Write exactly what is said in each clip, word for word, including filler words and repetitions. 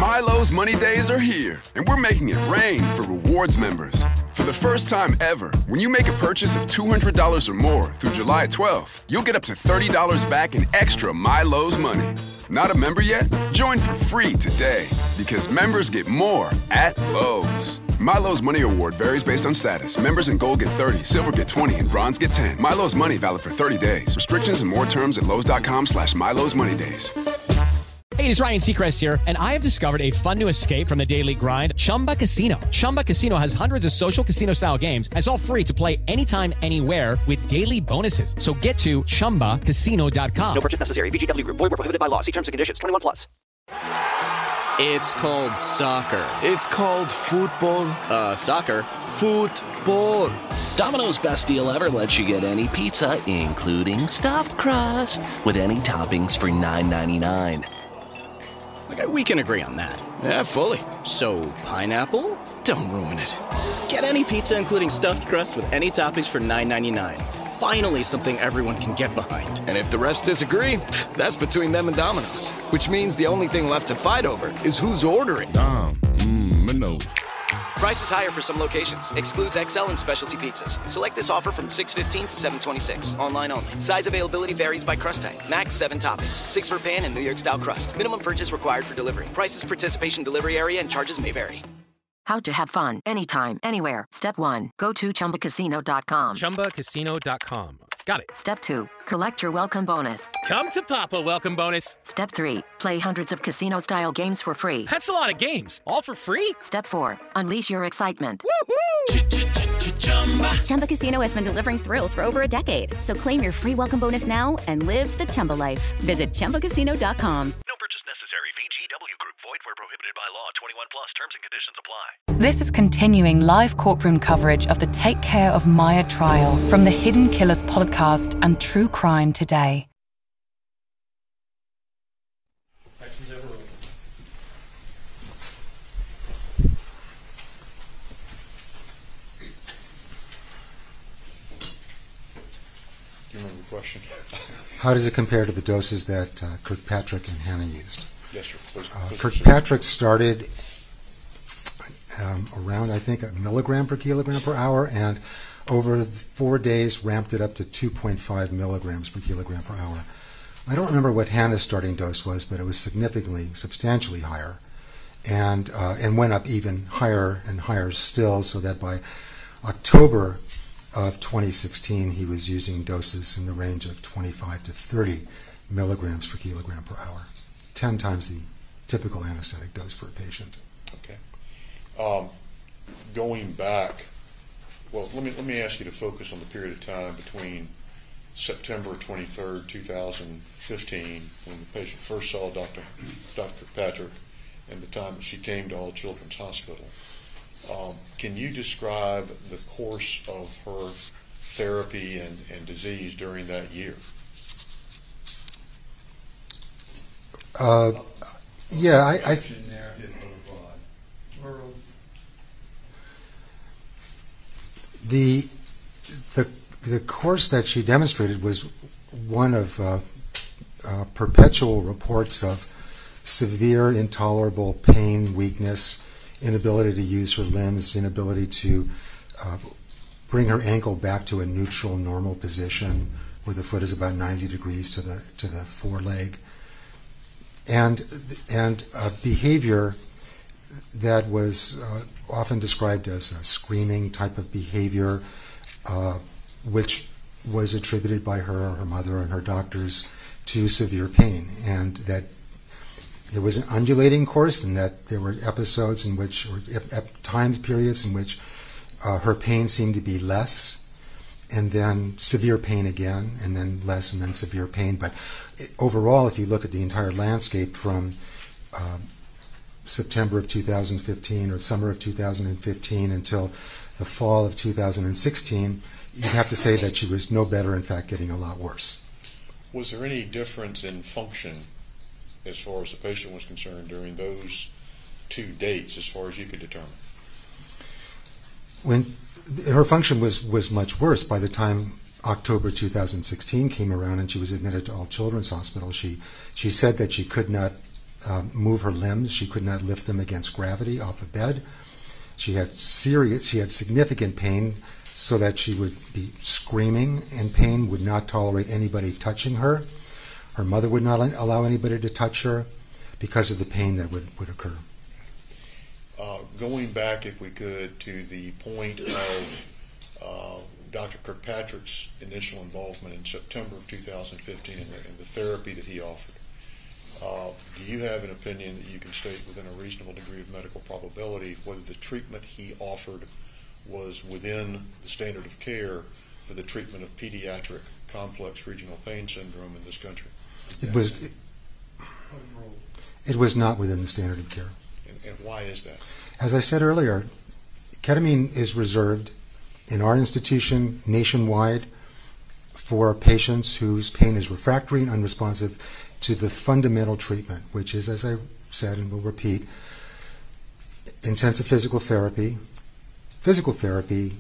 Milo's Money Days are here, and we're making it rain for rewards members. For the first time ever, when you make a purchase of two hundred dollars or more through July twelfth, you'll get up to thirty dollars back in extra Milo's money. Not a member yet? Join for free today, because members get more at Lowe's. Milo's Money Award varies based on status. Members in Gold get thirty, Silver get twenty, and Bronze get ten. Milo's Money valid for thirty days. Restrictions and more terms at Lowe's.com slash Milo's Money Days. Hey, it's Ryan Seacrest here, and I have discovered a fun new escape from the daily grind, Chumba Casino. Chumba Casino has hundreds of social casino-style games, and it's all free to play anytime, anywhere with daily bonuses. So get to Chumba Casino dot com. No purchase necessary. V G W Group. Void where prohibited by law. See terms and conditions. twenty-one plus. It's called soccer. It's called football. Uh, soccer. Football. Domino's Best Deal Ever lets you get any pizza, including stuffed crust, with any toppings for nine ninety-nine. Okay, we can agree on that. Yeah, fully. So, pineapple? Don't ruin it. Get any pizza including stuffed crust with any toppings for nine ninety-nine. Finally something everyone can get behind. And if the refs disagree, that's between them and Domino's. Which means the only thing left to fight over is who's ordering. Dom, mmm, Minos. Price is higher for some locations. Excludes X L and specialty pizzas. Select this offer from six fifteen to seven twenty-six. Online only. Size availability varies by crust type. Max seven toppings. Six for pan and New York style crust. Minimum purchase required for delivery. Prices, participation, delivery area, and charges may vary. How to have fun anytime, anywhere. Step one, go to Chumba Casino dot com. Chumba Casino dot com. Got it. Step two, collect your welcome bonus. Come to Papa welcome bonus. Step three, play hundreds of casino-style games for free. That's a lot of games. All for free? Step four, unleash your excitement. Woohoo! Chumba Casino has been delivering thrills for over a decade. So claim your free welcome bonus now and live the Chumba life. Visit Chumba Casino dot com. No purchase necessary. V G W Group. Void where prohibited by law. twenty-one plus. Terms and conditions apply. This is continuing live courtroom coverage of the Take Care of Maya trial from the Hidden Killers podcast and True Crime Today. Do you remember the question? How does it compare to the doses that uh, Kirkpatrick and Hannah used? Yes, sir. Please, uh, please Kirkpatrick started um, around, I think, a milligram per kilogram per hour, and over four days ramped it up to two point five milligrams per kilogram per hour. I don't remember what Hannah's starting dose was, but it was significantly, substantially higher, and uh, and went up even higher and higher still, so that by October of twenty sixteen, he was using doses in the range of twenty-five to thirty milligrams per kilogram per hour, ten times the typical anesthetic dose for a patient. Okay. Um, going back, well, let me let me ask you to focus on the period of time between September twenty-third, two thousand fifteen, when the patient first saw Doctor Doctor Kirkpatrick, and the time that she came to All Children's Hospital. Um, can you describe the course of her therapy and, and disease during that year? Uh, yeah, I, I the the the course that she demonstrated was one of uh, uh, perpetual reports of severe, intolerable pain, weakness, inability to use her limbs, inability to uh, bring her ankle back to a neutral, normal position where the foot is about ninety degrees to the to the foreleg, and and a behavior that was uh, often described as a screaming type of behavior, uh, which was attributed by her, her mother, and her doctors to severe pain, and that there was an undulating course, and that there were episodes in which, or ep- times periods in which uh, her pain seemed to be less, and then severe pain again, and then less, and then severe pain. But overall, if you look at the entire landscape from uh, September of two thousand fifteen or summer of two thousand fifteen until the fall of two thousand sixteen, you'd have to say that she was no better, in fact, getting a lot worse. Was there any difference in function as far as the patient was concerned during those two dates, as far as you could determine? When her function was, was much worse by the time October two thousand sixteen came around and she was admitted to All Children's Hospital, she she said that she could not um, move her limbs. She could not lift them against gravity off a bed. She had serious, she had significant pain, so that she would be screaming in pain, would not tolerate anybody touching her. Her mother would not allow anybody to touch her because of the pain that would, would occur. Uh, going back, if we could, to the point of uh, Doctor Kirkpatrick's initial involvement in September of two thousand fifteen and the, and the therapy that he offered, uh, do you have an opinion that you can state within a reasonable degree of medical probability whether the treatment he offered was within the standard of care for the treatment of pediatric complex regional pain syndrome in this country? It was, it, it was not within the standard of care. And, and why is that? As I said earlier, ketamine is reserved in our institution nationwide for patients whose pain is refractory and unresponsive to the fundamental treatment, which is, as I said and will repeat, intensive physical therapy, physical therapy,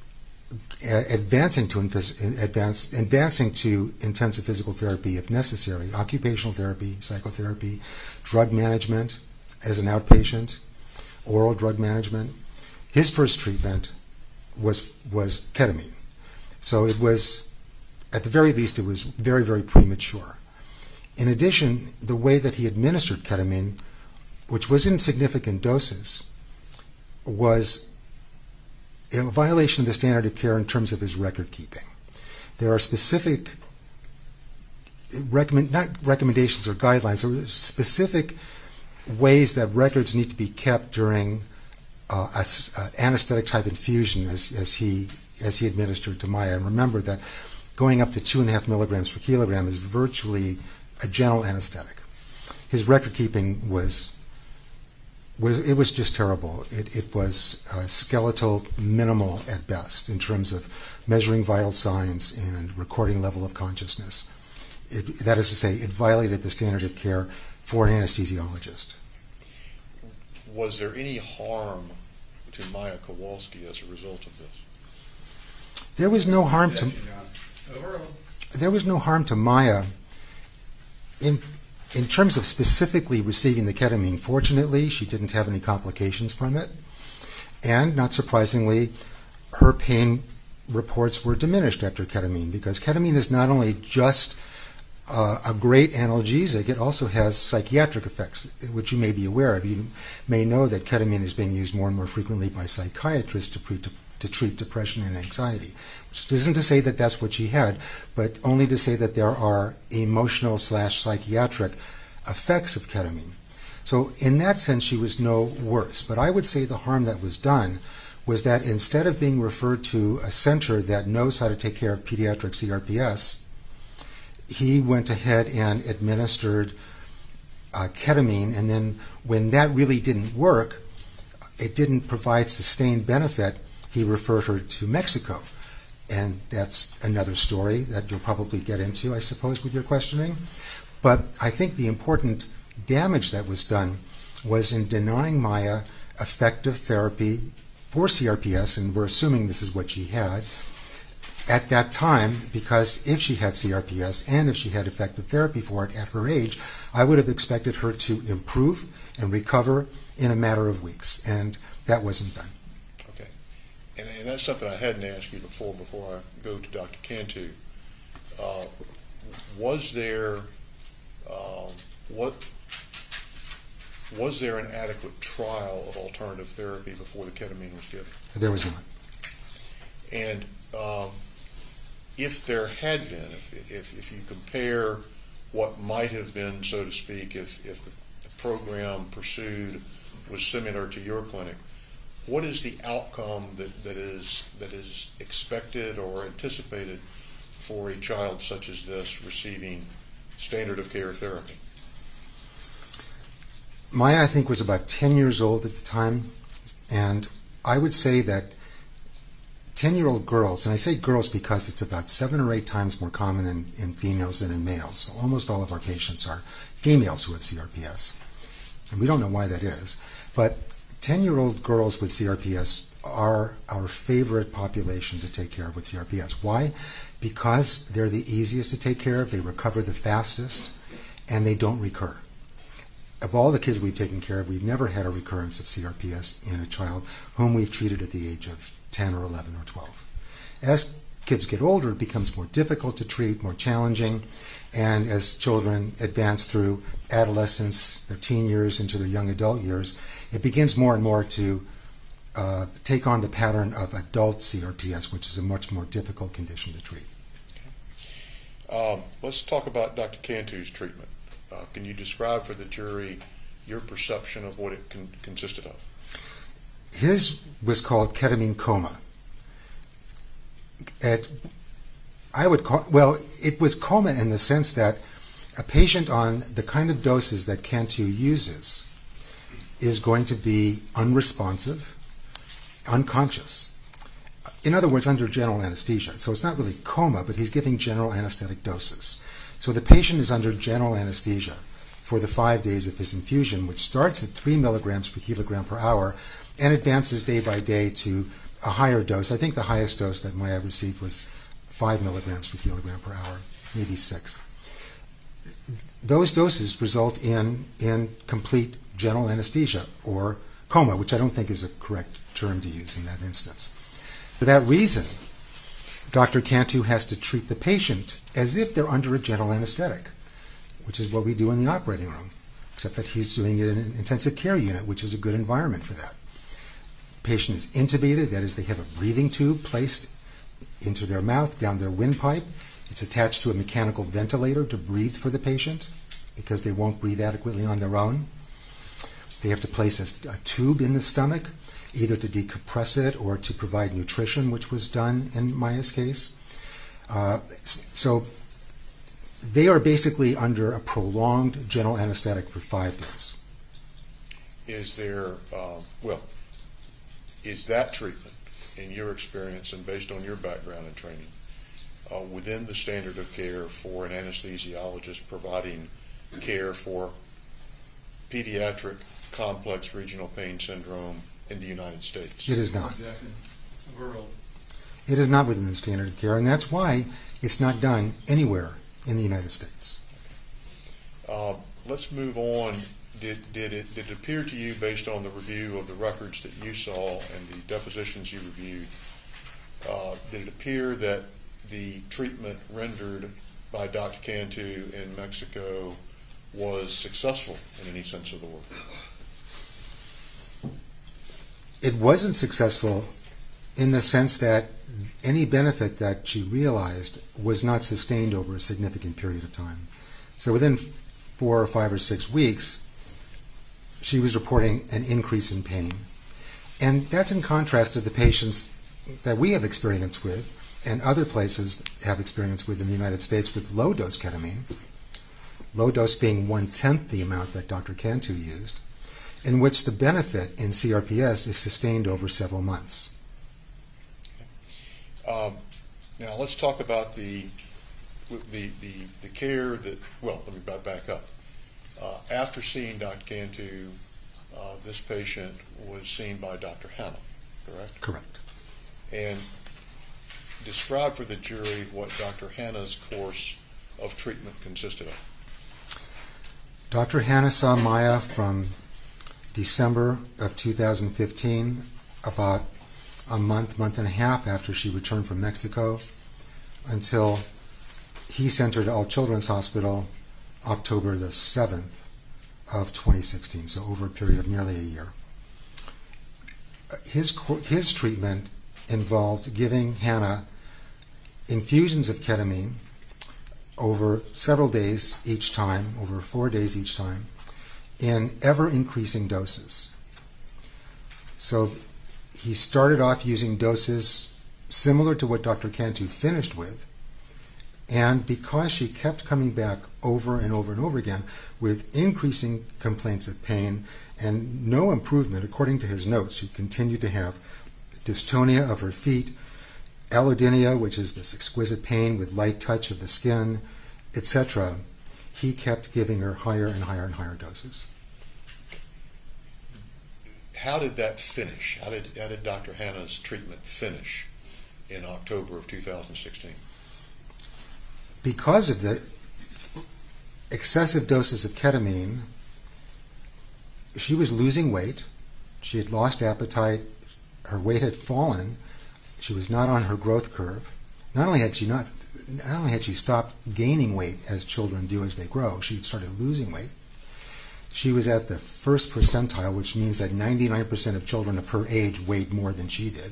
advancing to advance, advancing to intensive physical therapy if necessary, occupational therapy, psychotherapy, drug management as an outpatient, oral drug management. His first treatment was was ketamine. So it was, at the very least, it was very, very premature. In addition, the way that he administered ketamine, which was in significant doses, was a violation of the standard of care in terms of his record keeping. There are specific recommend, not recommendations or guidelines, there are specific ways that records need to be kept during uh, a, a anesthetic type infusion as, as he as he administered to Maya. And remember that going up to two and a half milligrams per kilogram is virtually a gentle anesthetic. His record keeping was was it was just terrible. It, it was uh, skeletal, minimal at best in terms of measuring vital signs and recording level of consciousness. It, that is to say, it violated the standard of care for an anesthesiologist. Was there any harm to Maya Kowalski as a result of this? There was no harm to there was no harm to Maya in in terms of specifically receiving the ketamine. Fortunately, she didn't have any complications from it, and not surprisingly, her pain reports were diminished after ketamine, because ketamine is not only just uh, a great analgesic, it also has psychiatric effects, which you may be aware of. You may know that ketamine is being used more and more frequently by psychiatrists to, pre- to, to treat depression and anxiety, which isn't to say that that's what she had, but only to say that there are emotional slash psychiatric effects of ketamine. So in that sense, she was no worse. But I would say the harm that was done was that instead of being referred to a center that knows how to take care of pediatric C R P S, he went ahead and administered uh, ketamine, and then when that really didn't work, it didn't provide sustained benefit, he referred her to Mexico. And that's another story that you'll probably get into, I suppose, with your questioning. But I think the important damage that was done was in denying Maya effective therapy for C R P S, and we're assuming this is what she had at that time, because if she had C R P S and if she had effective therapy for it at her age, I would have expected her to improve and recover in a matter of weeks, and that wasn't done. Okay. And, and that's something I hadn't asked you before, before I go to Doctor Cantu. Uh, was there, uh, what, was there an adequate trial of alternative therapy before the ketamine was given? There was not. And um, if there had been, if, if, if you compare what might have been, so to speak, if, if the, the program pursued was similar to your clinic, what is the outcome that, that is that is expected or anticipated for a child such as this receiving standard of care therapy? Maya, I think, was about ten years old at the time, and I would say that ten-year-old girls, and I say girls because it's about seven or eight times more common in, in females than in males. So almost all of our patients are females who have C R P S. And we don't know why that is. But ten-year-old girls with C R P S are our favorite population to take care of with C R P S. Why? Because they're the easiest to take care of, they recover the fastest, and they don't recur. of all the kids we've taken care of, we've never had a recurrence of C R P S in a child whom we've treated at the age of ten or eleven or twelve. As kids get older, it becomes more difficult to treat, more challenging, and as children advance through adolescence, their teen years into their young adult years, it begins more and more to uh, take on the pattern of adult C R P S, which is a much more difficult condition to treat. Okay. Um, let's talk about Doctor Cantu's treatment. Uh, can you describe for the jury your perception of what it con- consisted of? His was called ketamine coma. At, I would call, well, it was coma in the sense that a patient on the kind of doses that Cantu uses is going to be unresponsive, unconscious. In other words, under general anesthesia. So it's not really coma, but he's giving general anesthetic doses. So the patient is under general anesthesia for the five days of his infusion, which starts at three milligrams per kilogram per hour and advances day by day to a higher dose. I think the highest dose that Maya received was five milligrams per kilogram per hour, maybe six. Those doses result in, in complete general anesthesia or coma, which I don't think is a correct term to use in that instance. For that reason, Doctor Cantu has to treat the patient as if they're under a general anesthetic, which is what we do in the operating room, except that he's doing it in an intensive care unit, which is a good environment for that. The patient is intubated, that is, they have a breathing tube placed into their mouth, down their windpipe. It's attached to a mechanical ventilator to breathe for the patient because they won't breathe adequately on their own. They have to place a, a tube in the stomach, either to decompress it or to provide nutrition, which was done in Maya's case. Uh, so they are basically under a prolonged general anesthetic for five days. Is there, uh, well, is that treatment, in your experience and based on your background and training, uh, within the standard of care for an anesthesiologist providing care for pediatric complex regional pain syndrome in the United States? It is not. It is not within the standard of care, and that's why it's not done anywhere in the United States. Uh, let's move on. Did, did, it, did it appear to you, based on the review of the records that you saw and the depositions you reviewed, uh, did it appear that the treatment rendered by Doctor Cantu in Mexico was successful in any sense of the word? It wasn't successful in the sense that any benefit that she realized was not sustained over a significant period of time. So within four or five or six weeks, she was reporting an increase in pain. And that's in contrast to the patients that we have experience with and other places have experience with in the United States with low-dose ketamine, low dose being one-tenth the amount that Doctor Cantu used, in which the benefit in C R P S is sustained over several months. Okay. Um, now let's talk about the, the, the, the care that, well, let me back up. Uh, after seeing Doctor Cantu, uh, this patient was seen by Doctor Hanna, correct? Correct. And describe for the jury what Doctor Hanna's course of treatment consisted of. Doctor Hanna saw Maya from December of two thousand fifteen, about a month, month and a half after she returned from Mexico, until he sent her to All Children's Hospital October the seventh of twenty sixteen, so over a period of nearly a year. His, his treatment involved giving Hannah infusions of ketamine over several days each time, over four days each time, in ever-increasing doses. So he started off using doses similar to what Doctor Cantu finished with, and because she kept coming back over and over and over again with increasing complaints of pain and no improvement, according to his notes, she continued to have dystonia of her feet, allodynia, which is this exquisite pain with light touch of the skin, et cetera. He kept giving her higher and higher and higher doses. How did that finish? How did, how did Doctor Hanna's treatment finish in October of two thousand sixteen? Because of the excessive doses of ketamine, she was losing weight. She had lost appetite. Her weight had fallen. She was not on her growth curve. Not only had she not, not only had she stopped gaining weight as children do as they grow, she had started losing weight. She was at the first percentile, which means that ninety-nine percent of children of her age weighed more than she did.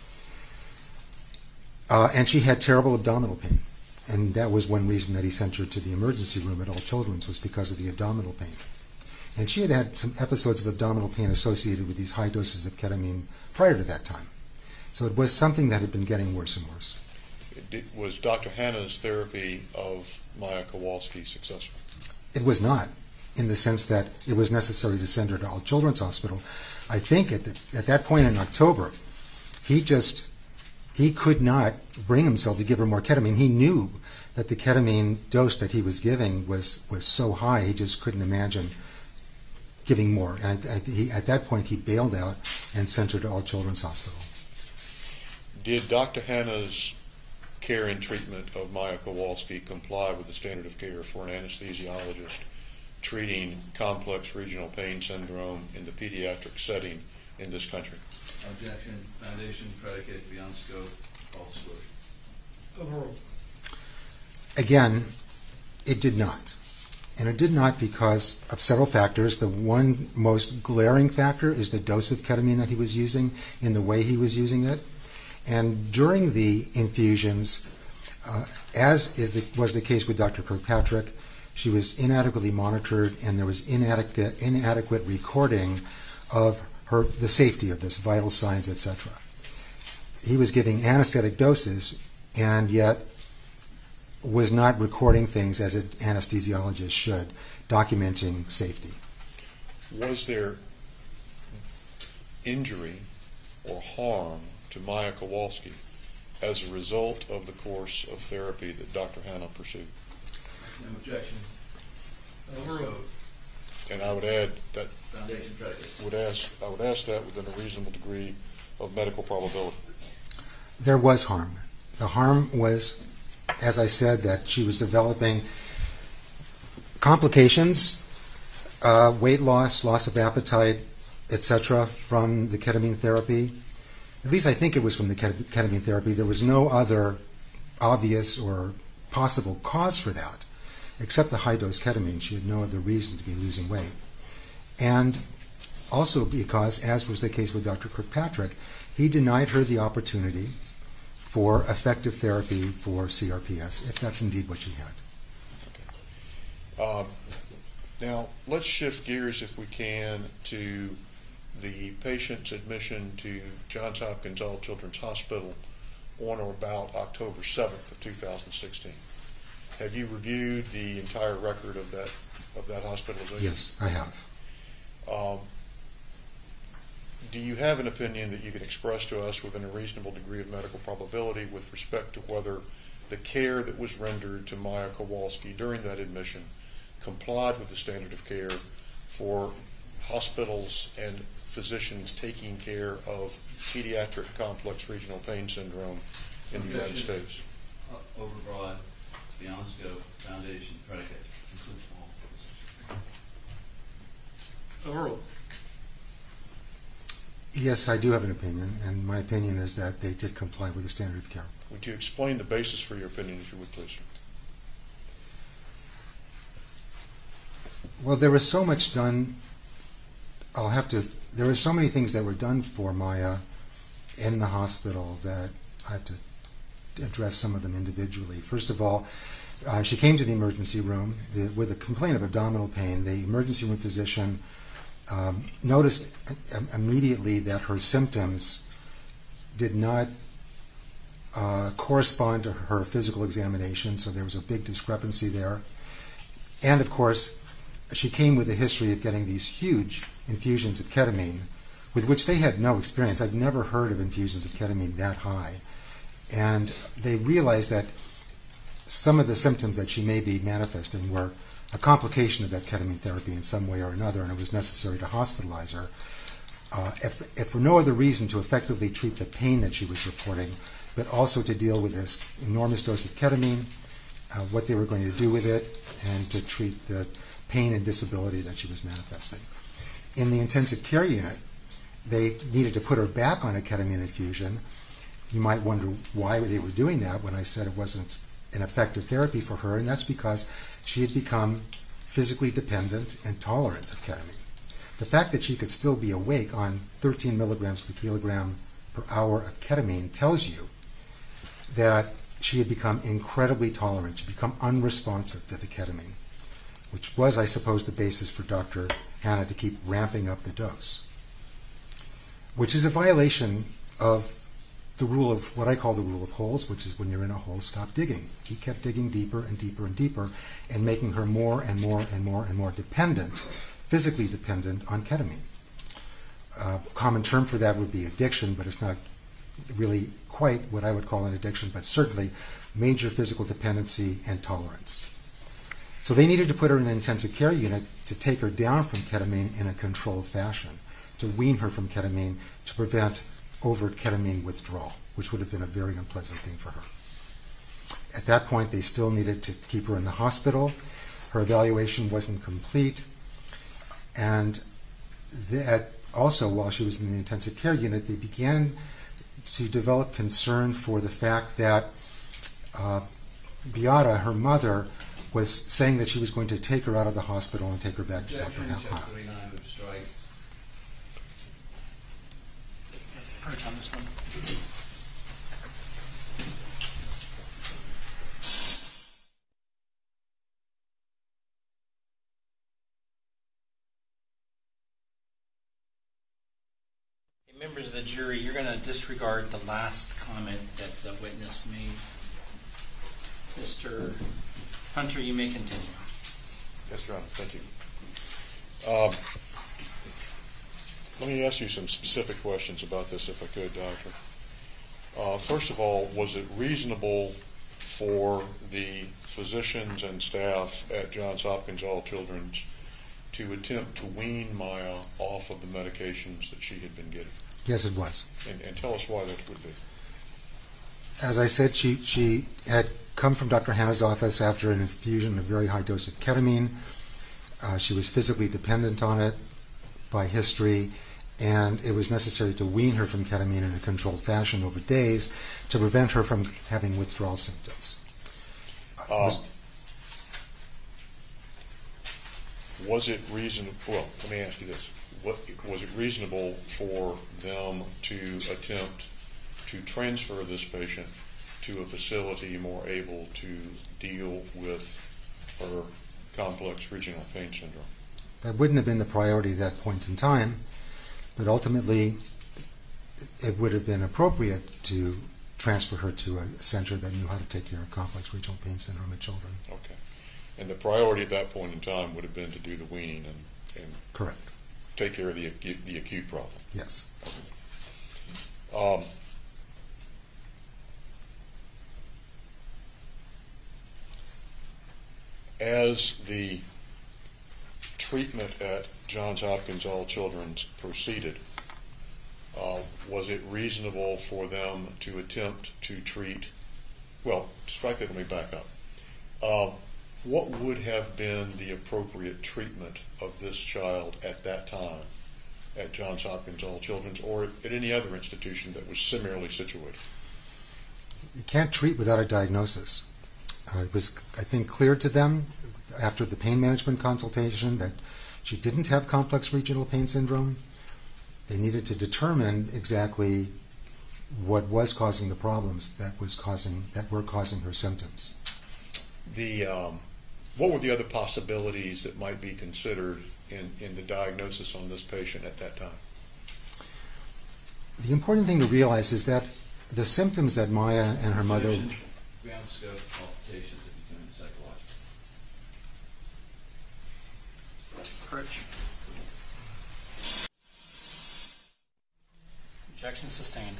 Uh, and she had terrible abdominal pain. And that was one reason that he sent her to the emergency room at All Children's, was because of the abdominal pain. And she had had some episodes of abdominal pain associated with these high doses of ketamine prior to that time. So it was something that had been getting worse and worse. It was Doctor Hanna's therapy of Maya Kowalski successful? It was not, in the sense that it was necessary to send her to All Children's Hospital. I think at, the, at that point in October, he just, he could not bring himself to give her more ketamine. He knew that the ketamine dose that he was giving was, was so high, he just couldn't imagine giving more. And at, he, at that point, he bailed out and sent her to All Children's Hospital. Did Doctor Hanna's care and treatment of Maya Kowalski comply with the standard of care for an anesthesiologist treating complex regional pain syndrome in the pediatric setting in this country? Objection. Foundation, predicate, beyond scope, false disclosure. Overruled. Again, it did not. And it did not because of several factors. The one most glaring factor is the dose of ketamine that he was using in the way he was using it. And during the infusions, uh, as is the, was the case with Doctor Kirkpatrick, she was inadequately monitored, and there was inadequate, inadequate recording of her the safety of this, vital signs, et cetera. He was giving anesthetic doses, and yet was not recording things as an anesthesiologist should, documenting safety. Was there injury or harm to Maya Kowalski as a result of the course of therapy that Doctor Hanna pursued? No objection. Overruled. And I would add that Foundation predicate. would ask I would ask that within a reasonable degree of medical probability. There was harm. The harm was, as I said, that she was developing complications, uh, weight loss, loss of appetite, et cetera, from the ketamine therapy. At least I think it was from the ketamine therapy. There was no other obvious or possible cause for that, except the high-dose ketamine. She had no other reason to be losing weight. And also because, as was the case with Doctor Kirkpatrick, he denied her the opportunity for effective therapy for C R P S, if that's indeed what she had. Okay. Um, now, let's shift gears, if we can, to the patient's admission to Johns Hopkins All Children's Hospital on or about October seventh of two thousand sixteen. Have you reviewed the entire record of that of that hospitalization? Yes, I have. Um, do you have an opinion that you can express to us within a reasonable degree of medical probability with respect to whether the care that was rendered to Maya Kowalski during that admission complied with the standard of care for hospitals and physicians taking care of pediatric complex regional pain syndrome in the United States? Uh, overbroad, beyond scope, foundation, predicate, includes all. Overruled. Yes, I do have an opinion, and my opinion is that they did comply with the standard of care. Would you explain the basis for your opinion, if you would, please? Well, there was so much done. I'll have to. There were so many things that were done for Maya in the hospital that I have to address some of them individually. First of all, uh, she came to the emergency room the, with a complaint of abdominal pain. The emergency room physician um, noticed immediately that her symptoms did not uh, correspond to her physical examination, so there was a big discrepancy there. And of course, she came with a history of getting these huge infusions of ketamine, with which they had no experience. I've never heard of infusions of ketamine that high. And they realized that some of the symptoms that she may be manifesting were a complication of that ketamine therapy in some way or another, and it was necessary to hospitalize her. Uh, if, if for no other reason to effectively treat the pain that she was reporting, but also to deal with this enormous dose of ketamine, uh, what they were going to do with it, and to treat the pain and disability that she was manifesting. In the intensive care unit, they needed to put her back on a ketamine infusion. You might wonder why they were doing that when I said it wasn't an effective therapy for her, and that's because she had become physically dependent and tolerant of ketamine. The fact that she could still be awake on thirteen milligrams per kilogram per hour of ketamine tells you that she had become incredibly tolerant. She had become unresponsive to the ketamine, which was, I suppose, the basis for Doctor Hanna to keep ramping up the dose, which is a violation of the rule of what I call the rule of holes, which is when you're in a hole, stop digging. He kept digging deeper and deeper and deeper and making her more and more and more and more dependent, physically dependent on ketamine. A common term for that would be addiction, but it's not really quite what I would call an addiction, but certainly major physical dependency and tolerance. So they needed to put her in an intensive care unit to take her down from ketamine in a controlled fashion, to wean her from ketamine, to prevent overt ketamine withdrawal, which would have been a very unpleasant thing for her. At that point, they still needed to keep her in the hospital. Her evaluation wasn't complete, and that also, while she was in the intensive care unit, they began to develop concern for the fact that uh, Beata, her mother, was saying that she was going to take her out of the hospital and take her back to Doctor Hanna. On this one. Hey, members of the jury, you're going to disregard the last comment that the witness made. Mister Hunter, you may continue. Yes, Your Honor. Thank you. Um, Let me ask you some specific questions about this, if I could, Doctor. Uh, first of all, was it reasonable for the physicians and staff at Johns Hopkins All Children's to attempt to wean Maya off of the medications that she had been getting? Yes, it was. And, and tell us why that would be. As I said, she, she had come from Doctor Hanna's office after an infusion of a very high dose of ketamine. Uh, she was physically dependent on it by history, and it was necessary to wean her from ketamine in a controlled fashion over days to prevent her from having withdrawal symptoms. Um, was, was it reasonable? Well, let me ask you this: what, was it reasonable for them to attempt to transfer this patient to a facility more able to deal with her complex regional pain syndrome? That wouldn't have been the priority at that point in time, but ultimately it would have been appropriate to transfer her to a center that knew how to take care of complex regional pain syndrome in children. Okay. And the priority at that point in time would have been to do the weaning and, and correct, take care of the acute, the acute problem. Yes. Um, as the treatment at Johns Hopkins All Children's proceeded, uh, was it reasonable for them to attempt to treat, well, strike that, let me back up. Uh, what would have been the appropriate treatment of this child at that time at Johns Hopkins All Children's or at any other institution that was similarly situated? You can't treat without a diagnosis. Uh, it was, I think, clear to them after the pain management consultation that she didn't have complex regional pain syndrome. They needed to determine exactly what was causing the problems that was causing that were causing her symptoms. The um, what were the other possibilities that might be considered in, in the diagnosis on this patient at that time? The important thing to realize is that the symptoms that Maya and her mother ground scope palpitations if you can psychological. Perch. Objection sustained.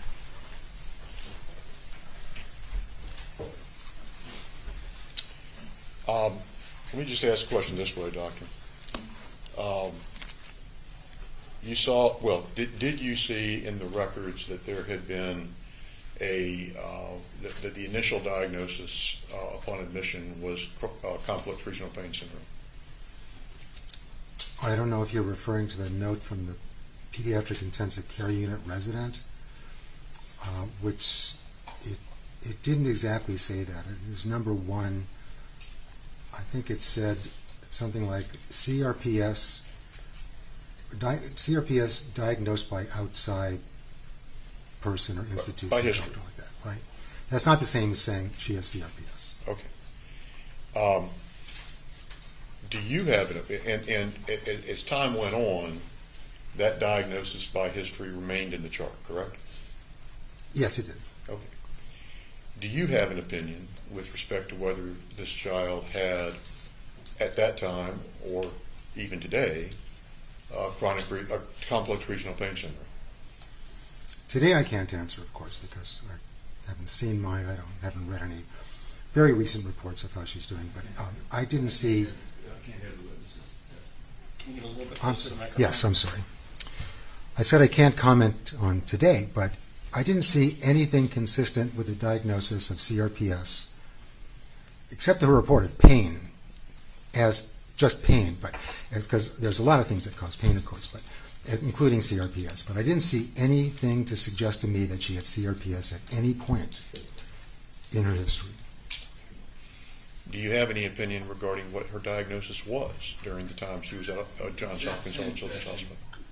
Um, let me just ask a question this way, Doctor. Um, you saw, well, did, did you see in the records that there had been a, uh, that, that the initial diagnosis uh, upon admission was uh, complex regional pain syndrome? I don't know if you're referring to the note from the pediatric intensive care unit resident, uh, which it, it didn't exactly say that. It was number one. I think it said something like C R P S, di- C R P S diagnosed by outside person or institution. By history. Or something like that, right? That's not the same as saying she has C R P S. Okay. Um, do you have it, and, and, and as time went on, that diagnosis by history remained in the chart, correct? Yes, it did. Okay. Do you have an opinion with respect to whether this child had, at that time, or even today, uh, chronic, re- uh, complex regional pain syndrome? Today I can't answer, of course, because I haven't seen mine. I don't haven't read any very recent reports of how she's doing. But um, I didn't see. I can't hear the witnesses. Can you get a little bit I'm closer so- to the microphone? yes, I'm sorry. I said I can't comment on today, but I didn't see anything consistent with the diagnosis of C R P S, except her report of pain, as just pain, but because there's a lot of things that cause pain, of course, but including C R P S. But I didn't see anything to suggest to me that she had C R P S at any point in her history. Do you have any opinion regarding what her diagnosis was during the time she was at uh, Johns Hopkins Children's Hospital?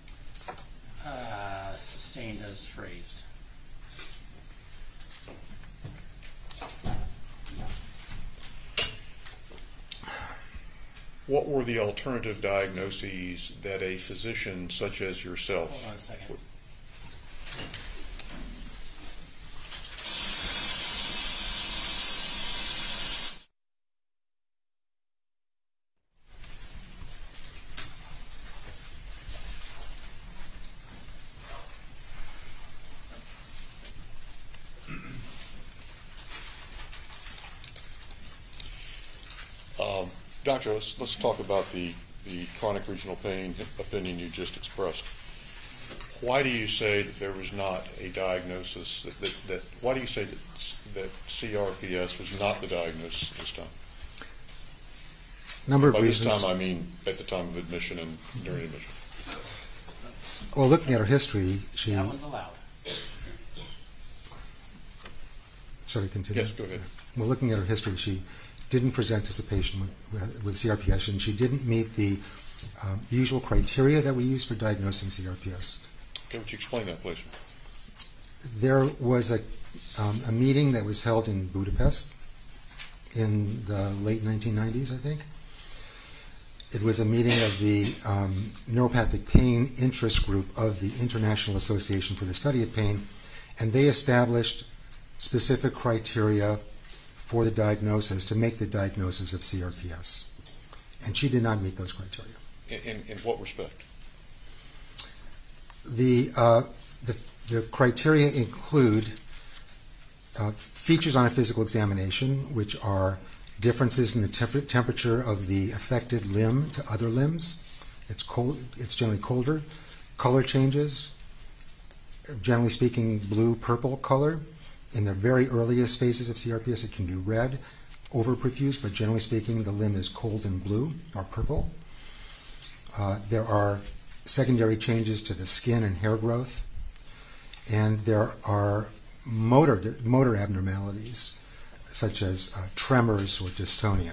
Uh, sustained as phrased. What were the alternative diagnoses that a physician such as yourself? Hold on a second. Um, Doctor, let's, let's talk about the, the chronic regional pain opinion you just expressed. Why do you say that there was not a diagnosis, that, that, that why do you say that, that C R P S was not the diagnosis at this time? Number of By reasons. this time, I mean at the time of admission and during admission. Well, looking at her history, she. That one's allowed. Shall I continue? Yes, go ahead. Well, looking at her history, she didn't present as a patient with, with C R P S, and she didn't meet the um, usual criteria that we use for diagnosing C R P S. Okay, would you explain that, please? There was a, um, a meeting that was held in Budapest in the late nineteen nineties, I think. It was a meeting of the um, Neuropathic Pain Interest Group of the International Association for the Study of Pain, and they established specific criteria for the diagnosis, to make the diagnosis of C R P S. And she did not meet those criteria. In, in, in what respect? The, uh, the, the criteria include uh, features on a physical examination, which are differences in the temp- temperature of the affected limb to other limbs. It's cold. It's generally colder. Color changes, generally speaking, blue-purple color. In the very earliest phases of C R P S, it can be red, overperfused, but generally speaking, the limb is cold and blue or purple. Uh, there are secondary changes to the skin and hair growth, and there are motor motor abnormalities, such as uh, tremors or dystonia.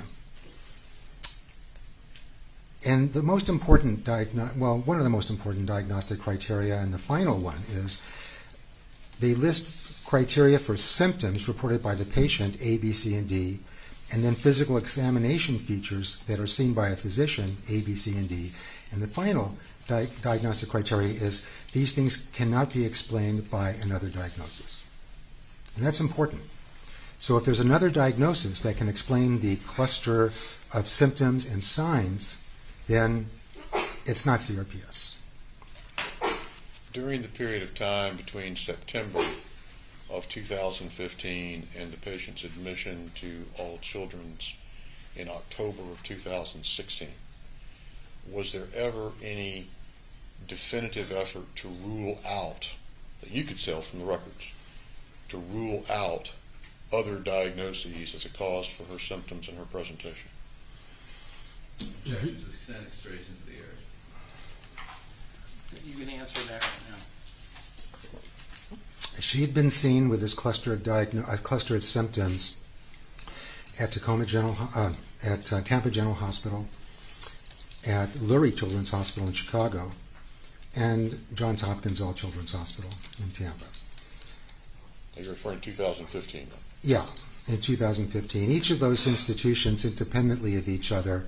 And the most important diagno- well, one of the most important diagnostic criteria, and the final one, is they list criteria for symptoms reported by the patient, A, B, C, and D, and then physical examination features that are seen by a physician, A, B, C, and D. And the final di- diagnostic criteria is these things cannot be explained by another diagnosis. And that's important. So if there's another diagnosis that can explain the cluster of symptoms and signs, then it's not C R P S. During the period of time between September of two thousand fifteen and the patient's admission to All Children's in October of two thousand sixteen, was there ever any definitive effort to rule out, that you could tell from the records, to rule out other diagnoses as a cause for her symptoms and her presentation? Objection to the extent extraction to the area. answer that right now. She had been seen with this cluster of diagno- a cluster of symptoms at Tacoma General, uh, at uh, Tampa General Hospital, at Lurie Children's Hospital in Chicago, and Johns Hopkins All Children's Hospital in Tampa. You're referring to two thousand fifteen? Yeah, in two thousand fifteen. Each of those institutions, independently of each other,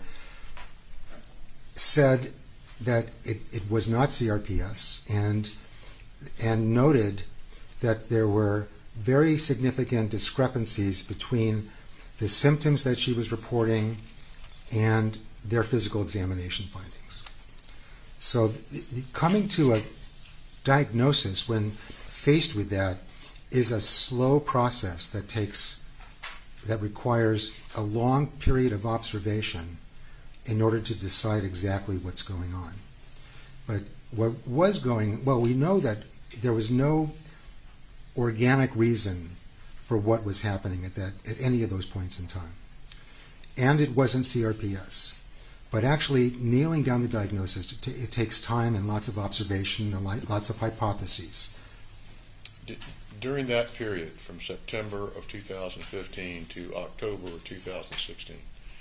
said that it, it was not C R P S, and and noted that there were very significant discrepancies between the symptoms that she was reporting and their physical examination findings. So th- th- coming to a diagnosis when faced with that is a slow process that takes, that requires a long period of observation in order to decide exactly what's going on. But what was going, well, we know that there was no organic reason for what was happening at that at any of those points in time. And it wasn't C R P S. But actually nailing down the diagnosis, it, t- it takes time and lots of observation and li- lots of hypotheses. Did, during that period, from September of two thousand fifteen to October of two thousand sixteen,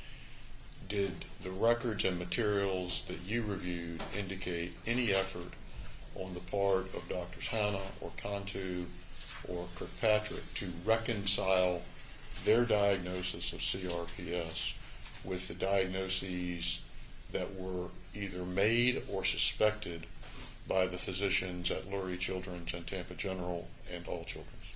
did the records and materials that you reviewed indicate any effort on the part of Doctors Hanna or Cantu or Kirkpatrick to reconcile their diagnosis of C R P S with the diagnoses that were either made or suspected by the physicians at Lurie Children's and Tampa General and All Children's?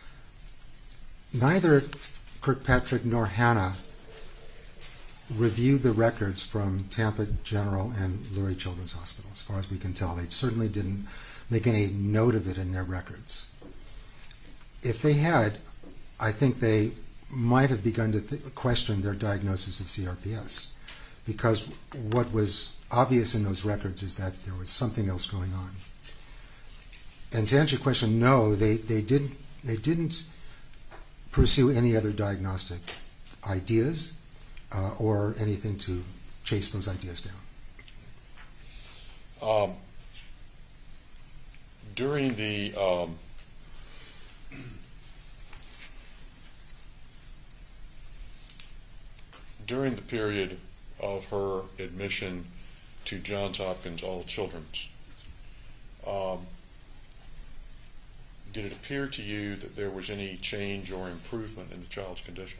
Neither Kirkpatrick nor Hanna reviewed the records from Tampa General and Lurie Children's Hospital, as far as we can tell. They certainly didn't make any note of it in their records. If they had, I think they might have begun to th- question their diagnosis of C R P S, because what was obvious in those records is that there was something else going on. And to answer your question, no, they, they didn't they didn't pursue any other diagnostic ideas uh, or anything to chase those ideas down. Um, during the um, during the period of her admission to Johns Hopkins All Children's, um, did it appear to you that there was any change or improvement in the child's condition?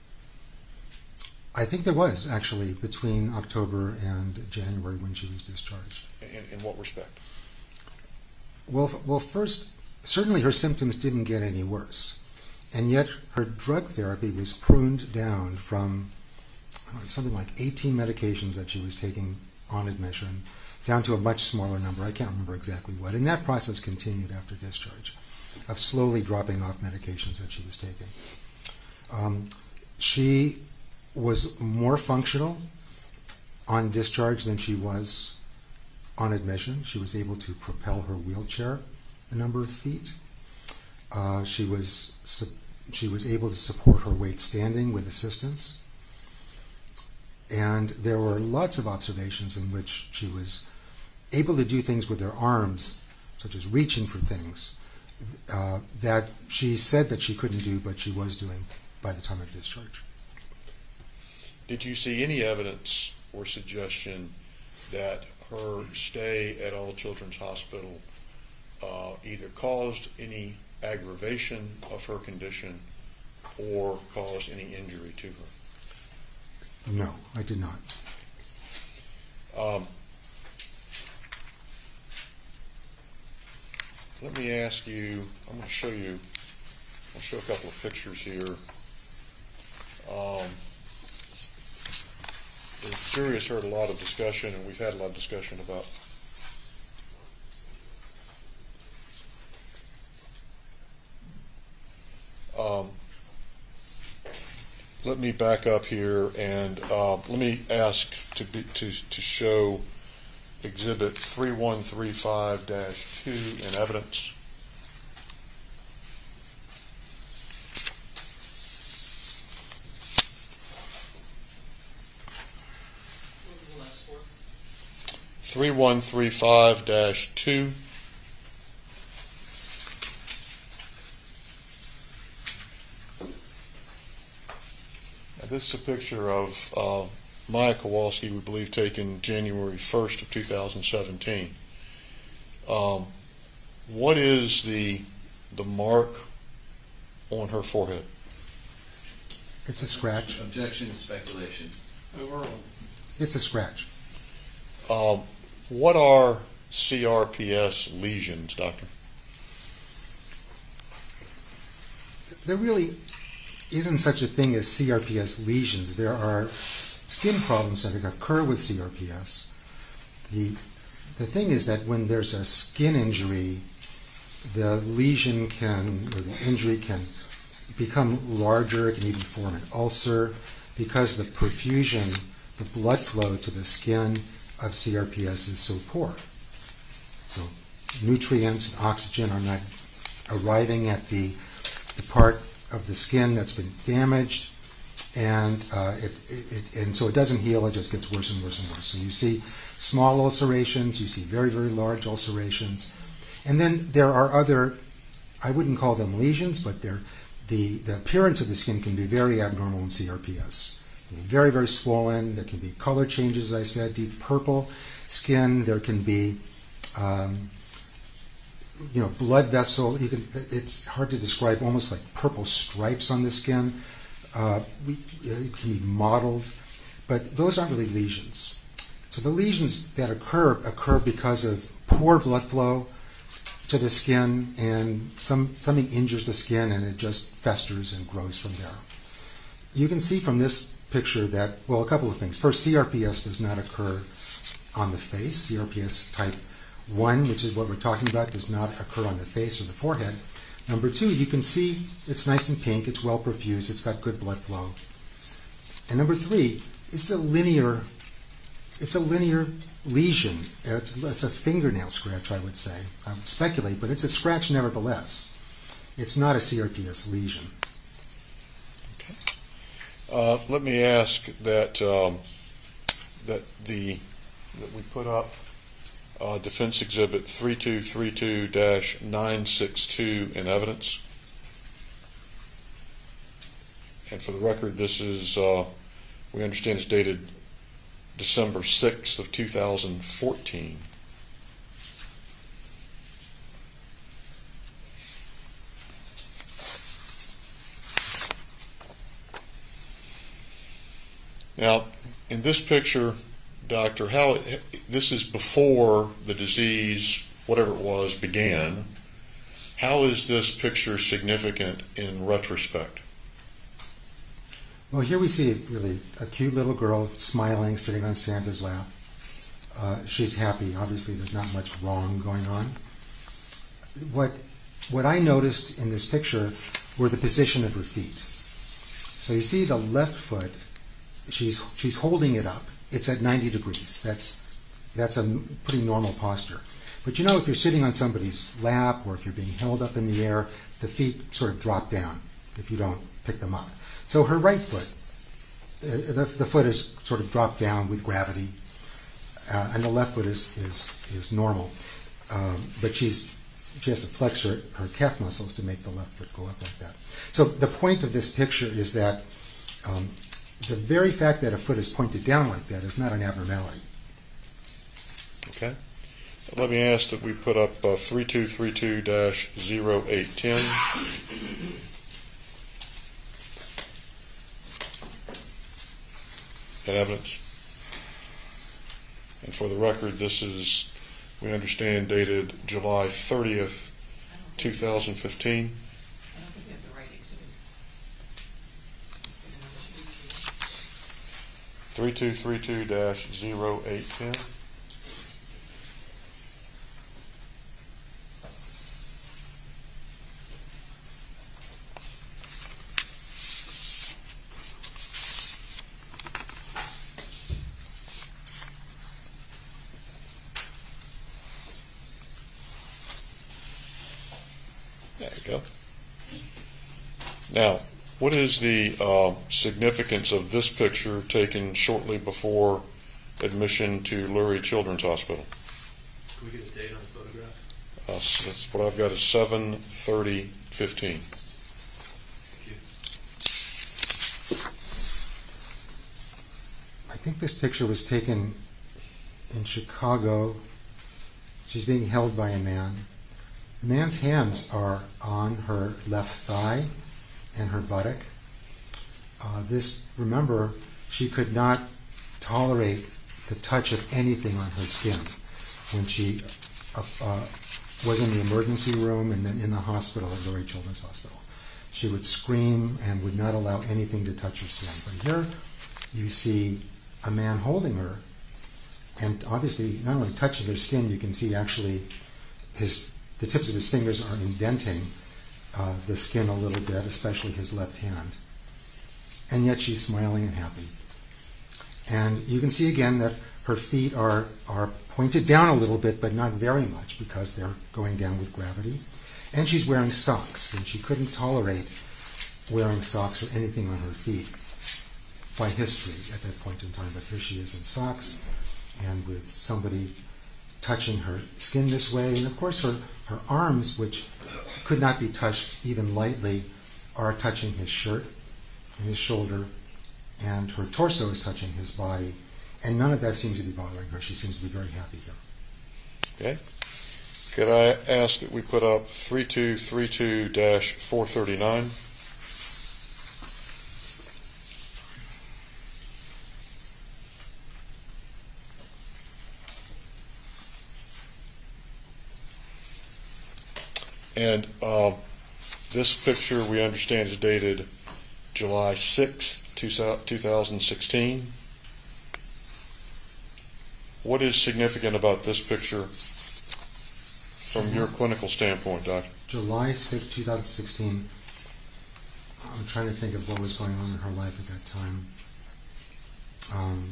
I think there was, actually, between October and January when she was discharged. In, in what respect? Well, f- well, first, certainly her symptoms didn't get any worse, and yet her drug therapy was pruned down from I don't know, something like eighteen medications that she was taking on admission down to a much smaller number. I can't remember exactly what. And that process continued after discharge, of slowly dropping off medications that she was taking. Um, she was more functional on discharge than she was on admission. She was able to propel her wheelchair a number of feet. Uh, she was su- she was able to support her weight standing with assistance. And there were lots of observations in which she was able to do things with her arms, such as reaching for things, uh, that she said that she couldn't do, but she was doing by the time of discharge. Did you see any evidence or suggestion that her stay at All Children's Hospital uh, either caused any aggravation of her condition or caused any injury to her? No, I did not. Um, let me ask you, I'm going to show you, I'll show a couple of pictures here. Um, the jury has heard a lot of discussion, and we've had a lot of discussion about um, let me back up here and uh, let me ask to be, to to show Exhibit three one three five dash two in evidence. three one three five dash two This is a picture of uh, Maya Kowalski, we believe taken January first of two thousand seventeen. Um, what is the the mark on her forehead? It's a scratch. Objection to speculation. Overall. It's a scratch. Um, what are C R P S lesions, Doctor? There really isn't such a thing as C R P S lesions. There are skin problems that occur with C R P S. The, the thing is that when there's a skin injury, the lesion can, or the injury can become larger. It can even form an ulcer because the perfusion, the blood flow to the skin of C R P S is so poor. So nutrients and oxygen are not arriving at the, the part of the skin that's been damaged, and uh, it, it, it and so it doesn't heal. It just gets worse and worse and worse. So you see small ulcerations, you see very very large ulcerations, and then there are other. I wouldn't call them lesions, but they're the the appearance of the skin can be very abnormal in C R P S. It can be very very swollen. There can be color changes, as I said, deep purple skin. There can be um, you know, blood vessel. You can, it's hard to describe, almost like purple stripes on the skin. Uh, we, it can be mottled, but those aren't really lesions. So the lesions that occur occur because of poor blood flow to the skin, and some something injures the skin, and it just festers and grows from there. You can see from this picture that, well, a couple of things. First, C R P S does not occur on the face. C R P S type one, which is what we're talking about, does not occur on the face or the forehead. Number two, you can see it's nice and pink, it's well perfused, it's got good blood flow. And number three, it's a linear, it's a linear lesion. It's, it's a fingernail scratch, I would say. I would speculate, but it's a scratch nevertheless. It's not a C R P S lesion. Okay. Uh, let me ask that um, that the that we put up Uh, Defense Exhibit three two three two dash nine six two in evidence. And for the record, this is, uh, we understand it's dated December sixth of two thousand fourteen. Now, in this picture, Doctor, how it, this is before the disease, whatever it was, began. How is this picture significant in retrospect? Well, here we see really a cute little girl smiling, sitting on Santa's lap. Uh, she's happy. Obviously, there's not much wrong going on. What what I noticed in this picture were the position of her feet. So you see the left foot. She's she's holding it up. It's at ninety degrees. That's that's a pretty normal posture. But you know, if you're sitting on somebody's lap or if you're being held up in the air, the feet sort of drop down if you don't pick them up. So her right foot, uh, the, the foot is sort of dropped down with gravity, uh, and the left foot is is, is normal. Um, but she's she has to flex her, her calf muscles to make the left foot go up like that. So the point of this picture is that um, the very fact that a foot is pointed down like that is not an abnormality. Okay. Let me ask that we put up uh, three two three two dash zero eight one zero. In evidence. And for the record, this is, we understand, dated July thirtieth, two thousand fifteen. three two three two dash zero eight one zero. There you go. Now, what is the uh, significance of this picture taken shortly before admission to Lurie Children's Hospital? Can we get a date on the photograph? Uh, so that's what I've got is seven thirty fifteen. Thank you. think this picture was taken in Chicago. She's being held by a man. The man's hands are on her left thigh and her buttock. Uh, this, remember, she could not tolerate the touch of anything on her skin when she uh, uh, was in the emergency room and then in the hospital at Lurie Children's Hospital. She would scream and would not allow anything to touch her skin. But here you see a man holding her, and obviously not only touching her skin, you can see actually his the tips of his fingers are indenting uh, the skin a little bit, especially his left hand. And yet she's smiling and happy. And you can see again that her feet are, are pointed down a little bit, but not very much because they're going down with gravity. And she's wearing socks, and she couldn't tolerate wearing socks or anything on her feet by history at that point in time. But here she is in socks and with somebody touching her skin this way. And of course her, her arms, which could not be touched even lightly, are touching his shirt and his shoulder, and her torso is touching his body. And none of that seems to be bothering her. She seems to be very happy here. Okay. Could I ask that we put up three two three two dash four thirty-nine? And uh, this picture, we understand, is dated July sixth, two thousand sixteen. What is significant about this picture from your clinical standpoint, Doctor? July sixth, two thousand sixteen. I'm trying to think of what was going on in her life at that time. Um,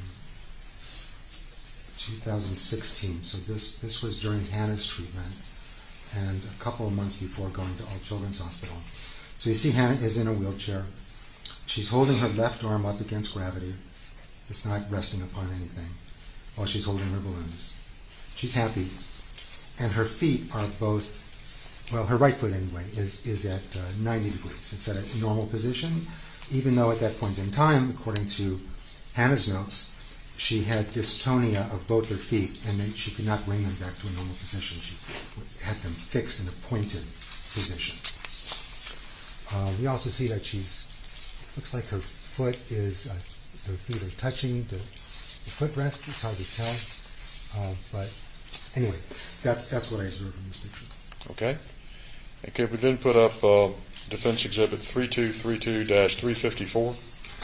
two thousand sixteen. So this, this was during Hannah's treatment and a couple of months before going to All Children's Hospital. So you see Hannah is in a wheelchair. She's holding her left arm up against gravity. It's not resting upon anything while she's holding her balloons. She's happy. And her feet are both, well, her right foot anyway, is, is at uh, ninety degrees. It's at a normal position, even though at that point in time, according to Hannah's notes, she had dystonia of both her feet, and then she could not bring them back to a normal position. She had them fixed in a pointed position. Uh, we also see that she's, looks like her foot is, uh, her feet are touching the, the footrest. It's hard to tell. Uh, but anyway, that's that's what I observed from this picture. Okay. And could we then put up uh, Defense Exhibit three two three two dash three fifty-four?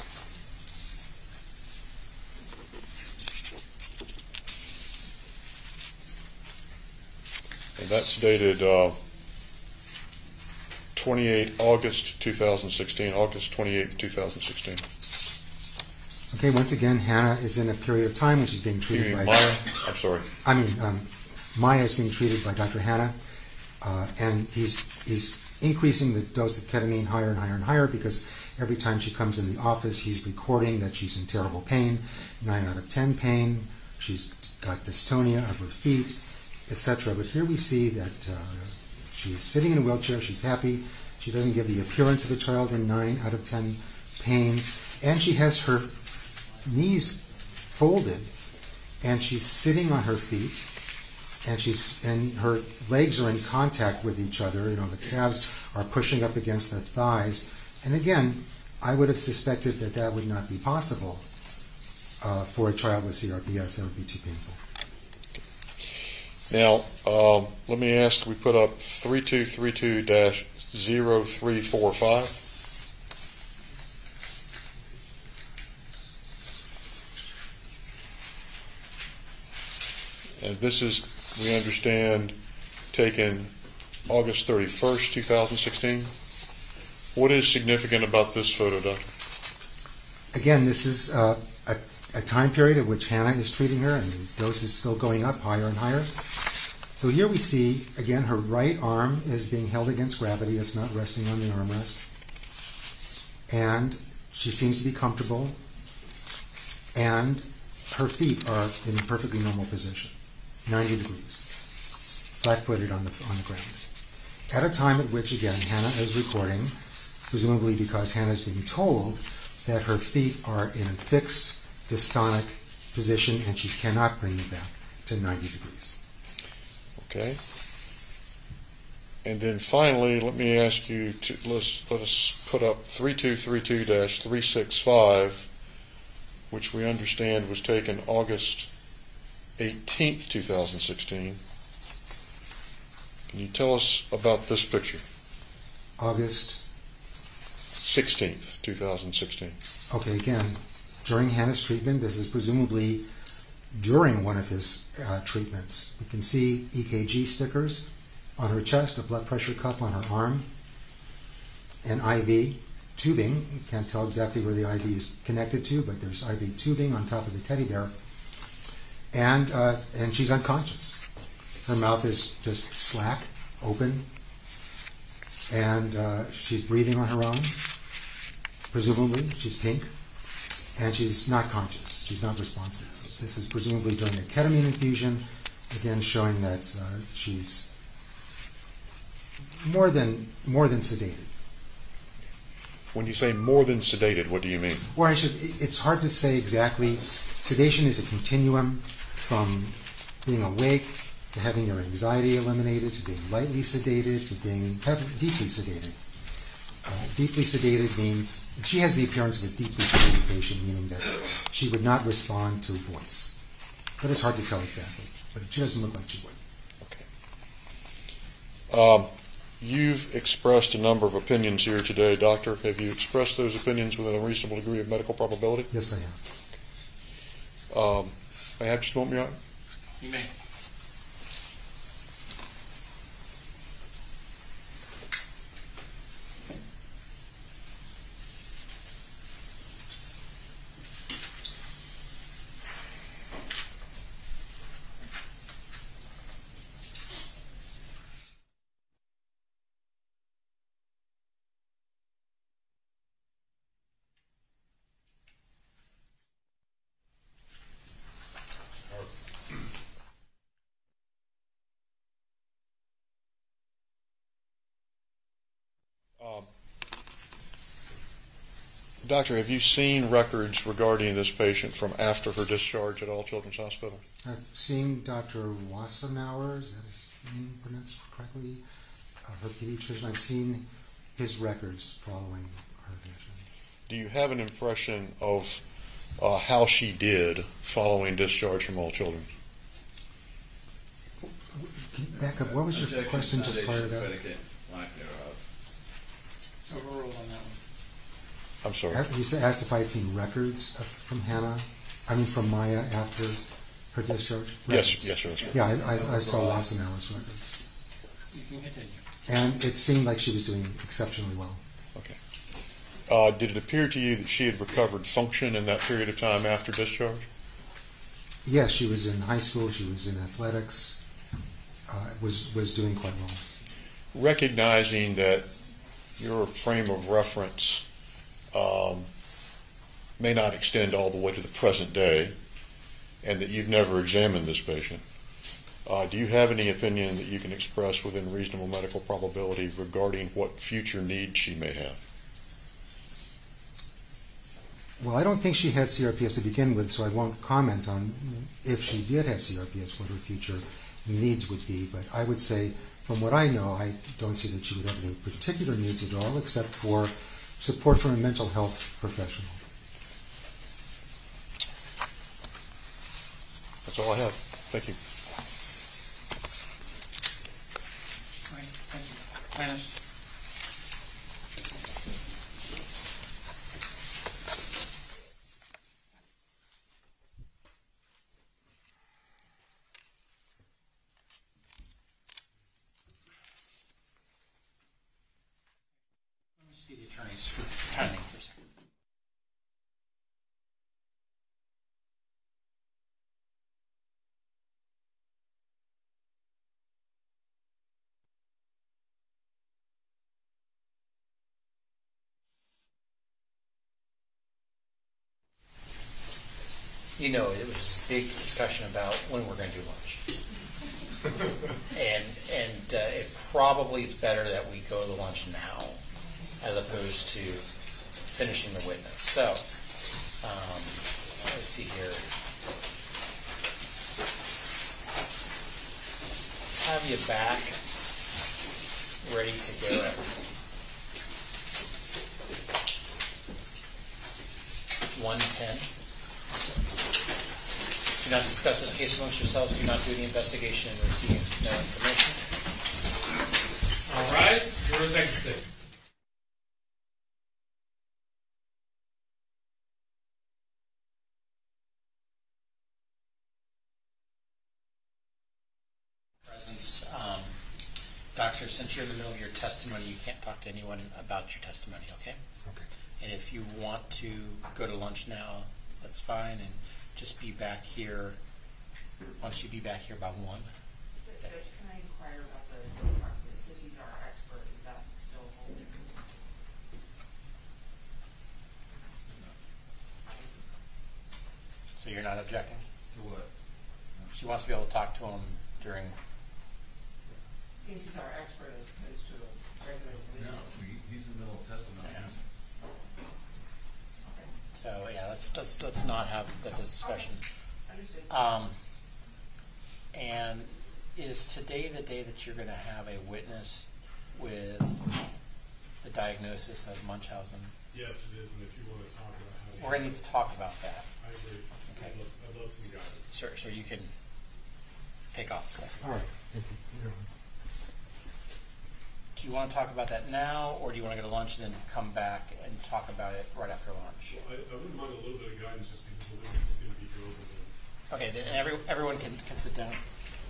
And that's dated uh, twenty-eighth August two thousand sixteen, August twenty-eighth, two thousand sixteen. Okay, once again, Hannah is in a period of time when she's being treated by... Maya? I'm sorry. I mean, um, Maya is being treated by Doctor Hannah, uh, and he's, he's increasing the dose of ketamine higher and higher and higher because every time she comes in the office, he's recording that she's in terrible pain, nine out of ten pain, she's got dystonia of her feet, et cetera. But here we see that uh, she's sitting in a wheelchair, she's happy, she doesn't give the appearance of a child in nine out of ten pain, and she has her knees folded, and she's sitting on her feet, and she's and her legs are in contact with each other. You know, the calves are pushing up against the thighs. And again, I would have suspected that that would not be possible uh, for a child with C R P S. That would be too painful. Now, um, let me ask, we put up three two three two dash zero three four five. And this is, we understand, taken August thirty-first, two thousand sixteen. What is significant about this photo, Doctor? Again, this is uh, a, a time period at which Hannah is treating her, and the dose is still going up higher and higher. So here we see, again, her right arm is being held against gravity. It's not resting on the armrest. And she seems to be comfortable. And her feet are in a perfectly normal position, ninety degrees, flat-footed on the, on the ground. At a time at which, again, Hannah is recording, presumably because Hannah is being told that her feet are in a fixed dystonic position, and she cannot bring it back to ninety degrees. Okay. And then finally, let me ask you to let's, let us put up three two three two dash three six five, which we understand was taken August eighteenth, two thousand sixteen. Can you tell us about this picture? August sixteenth, two thousand sixteen. Okay, again, during Hannah's treatment, this is presumably during one of his uh, treatments. We can see E K G stickers on her chest, a blood pressure cuff on her arm, an I V tubing. You can't tell exactly where the I V is connected to, but there's I V tubing on top of the teddy bear. And, uh, and she's unconscious. Her mouth is just slack, open, and uh, she's breathing on her own, presumably. She's pink, and she's not conscious. She's not responsive. So this is presumably during a ketamine infusion, again showing that uh, she's more than more than sedated. When you say more than sedated, what do you mean? Well, I should. It's hard to say exactly. Sedation is a continuum from being awake to having your anxiety eliminated, to being lightly sedated, to being deeply sedated. Uh, deeply sedated means she has the appearance of a deeply sedated patient, meaning that she would not respond to voice. But it's hard to tell exactly. But she doesn't look like she would. Okay. Um, you've expressed a number of opinions here today, Doctor. Have you expressed those opinions within a reasonable degree of medical probability? Yes, I have. Um, may I have just a moment, Your Honor? You may. Um, Doctor, have you seen records regarding this patient from after her discharge at All Children's Hospital? I've seen Doctor Wassenauer, is that his name pronounced correctly? Uh, her pediatrician. I've seen his records following her admission. Do you have an impression of uh, how she did following discharge from All Children's? Back up. What was your Objection, question just prior to that? predicate, lack thereof. Overruled on that one. I'm sorry. You said, asked if I had seen records of, from Hannah, I mean from Maya after her discharge? Yes, yes, sir. That's right. Yeah, I, I, I saw Wassenauer's records. You can continue. And it seemed like she was doing exceptionally well. Okay. Uh, did it appear to you that she had recovered function in that period of time after discharge? Yes, she was in high school, she was in athletics, uh, was, was doing quite well. Recognizing that your frame of reference um, may not extend all the way to the present day, and that you've never examined this patient, uh, do you have any opinion that you can express within reasonable medical probability regarding what future needs she may have? Well, I don't think she had C R P S to begin with, so I won't comment on if she did have C R P S, what her future needs would be. But I would say, from what I know, I don't see that she would have any particular needs at all, except for support from a mental health professional. That's all I have. Thank you. All right, thank you. Plaintiffs. Let me see the attorneys for timing for a second. You know, it was this big discussion about when we're going to do lunch. and and uh, it probably is better that we go to lunch now as opposed to finishing the witness. So, um, let's see here. Let's have you back, ready to go. one ten. Do not discuss this case amongst yourselves. Do not do any investigation and receive no information. All rise. Yours exited. Presence. Um, doctor, since you're in the middle of your testimony, you can't talk to anyone about your testimony, okay? Okay. And if you want to go to lunch now, that's fine, and just be back here. Why don't you be back here by one? Judge, can I inquire about the, since he's our expert, is that still holding? So you're not objecting? To what? She wants to be able to talk to him during. Since he's our expert as opposed to a regular police. No, he, he's in the middle of testimony. Yeah. So yeah, let's let's let's not have the discussion. Understood. Um, and is today the day that you're going to have a witness with the diagnosis of Munchausen? Yes, it is, and if you want to talk about how we're going to need to talk about that. I agree. Okay. I'd love, I'd love some guidance. Sir, so you can take off today. All right. Do you want to talk about that now, or do you want to go to lunch and then come back and talk about it right after lunch? Well, I, I wouldn't mind a little bit of guidance just because the witness is going to be here over this. Okay, then every, everyone can, can sit down.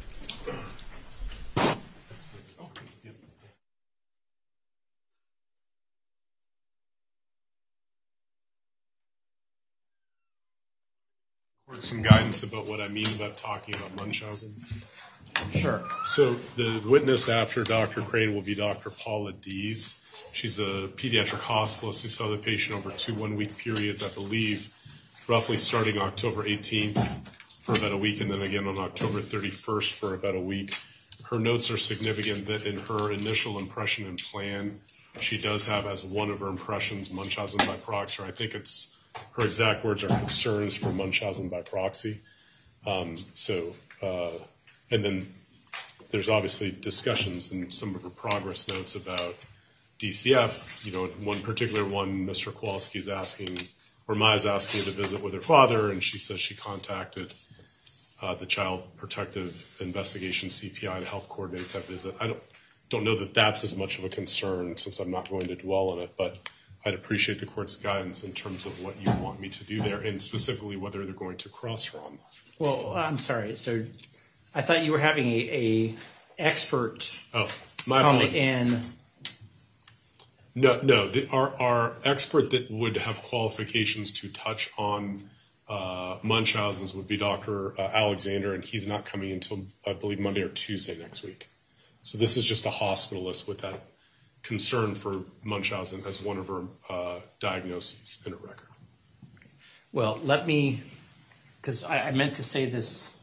Some guidance about what I mean about talking about Munchausen. Sure. So the witness after Doctor Crane will be Doctor Paula Dees. She's a pediatric hospitalist who saw the patient over two one-week periods, I believe, roughly starting October eighteenth for about a week and then again on October thirty-first for about a week. Her notes are significant that in her initial impression and plan, she does have as one of her impressions Munchausen by proxy. I think it's her exact words are concerns for Munchausen by proxy. Um, so, uh, and then there's obviously discussions in some of her progress notes about D C F. You know, one particular one, Mister Kowalski is asking, or Maya's asking to visit with her father, and she says she contacted uh, the Child Protective Investigation C P I to help coordinate that visit. I don't don't know that that's as much of a concern since I'm not going to dwell on it, but I'd appreciate the court's guidance in terms of what you want me to do there, and specifically whether they're going to cross her on that. Well, I'm sorry. So I thought you were having a, a expert oh, my come apologies. in. No, no. The, our, our expert that would have qualifications to touch on uh, Munchausen's would be Doctor Uh, Alexander, and he's not coming until, I believe, Monday or Tuesday next week. So this is just a hospitalist with that concern for Munchausen as one of her uh, diagnoses in her record. Well, let me, because I, I meant to say this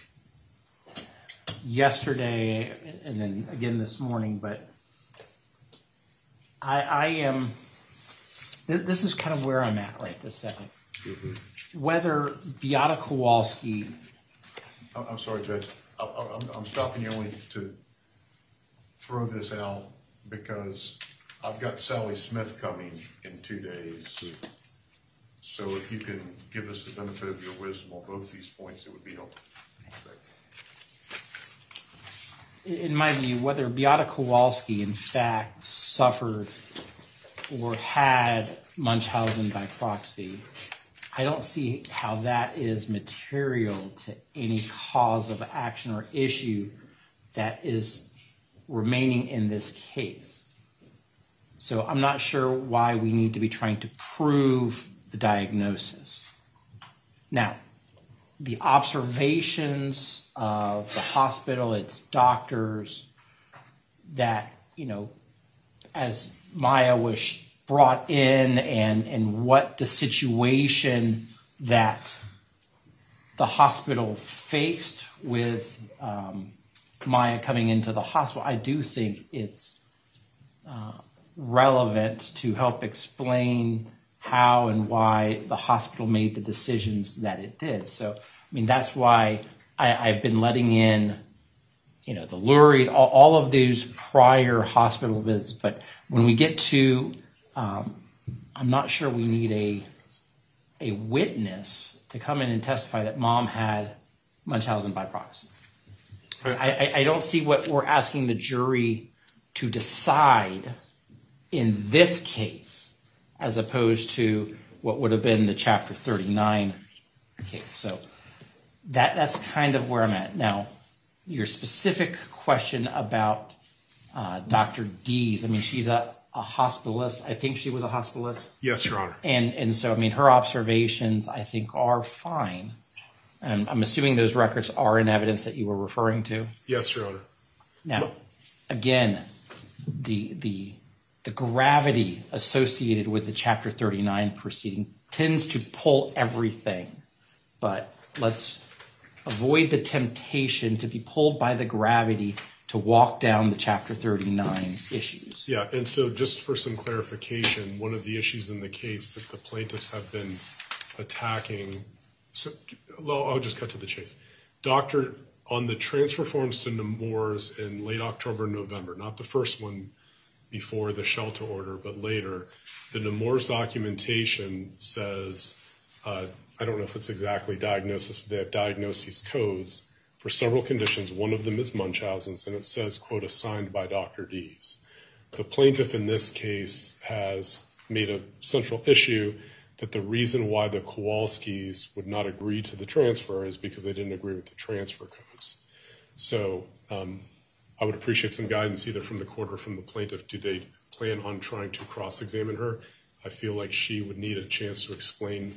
yesterday and then again this morning, but I, I am, th- this is kind of where I'm at right this second. Mm-hmm. Whether Beata Kowalski. I'm sorry, Judge. I, I'm, I'm stopping you only to throw this out because I've got Sally Smith coming in two days. So if you can give us the benefit of your wisdom on both these points, it would be helpful. In my view, whether Beata Kowalski in fact suffered or had Munchausen by proxy, I don't see how that is material to any cause of action or issue that is remaining in this case. So I'm not sure why we need to be trying to prove the diagnosis. Now, the observations of the hospital, its doctors, that, you know, as Maya was brought in and, and what the situation that the hospital faced with um, Maya coming into the hospital, I do think it's uh, relevant to help explain how and why the hospital made the decisions that it did. So, I mean, that's why I, I've been letting in, you know, the Lurie, all, all of these prior hospital visits. But when we get to, um, I'm not sure we need a a witness to come in and testify that mom had Munchausen by proxy. I, I, I don't see what we're asking the jury to decide in this case, as opposed to what would have been the Chapter thirty-nine case. So that that's kind of where I'm at. Now, your specific question about uh, Doctor Dees, I mean, she's a, a hospitalist. I think she was a hospitalist. Yes, Your Honor. And and so, I mean, her observations, I think, are fine. And I'm assuming those records are in evidence that you were referring to. Yes, Your Honor. Now, again, the the the gravity associated with the Chapter thirty-nine proceeding tends to pull everything. But let's avoid the temptation to be pulled by the gravity to walk down the Chapter thirty-nine issues. Yeah, and so just for some clarification, one of the issues in the case that the plaintiffs have been attacking, so I'll just cut to the chase. Doctor, on the transfer forms to Nemours in late October and November, not the first one before the shelter order, but later, the Nemours documentation says, uh, I don't know if it's exactly diagnosis, but they have diagnosis codes for several conditions. One of them is Munchausen's, and it says, quote, assigned by Doctor Dees. The plaintiff in this case has made a central issue that the reason why the Kowalskis would not agree to the transfer is because they didn't agree with the transfer codes. So um, I would appreciate some guidance either from the court or from the plaintiff. Do they plan on trying to cross-examine her? I feel like she would need a chance to explain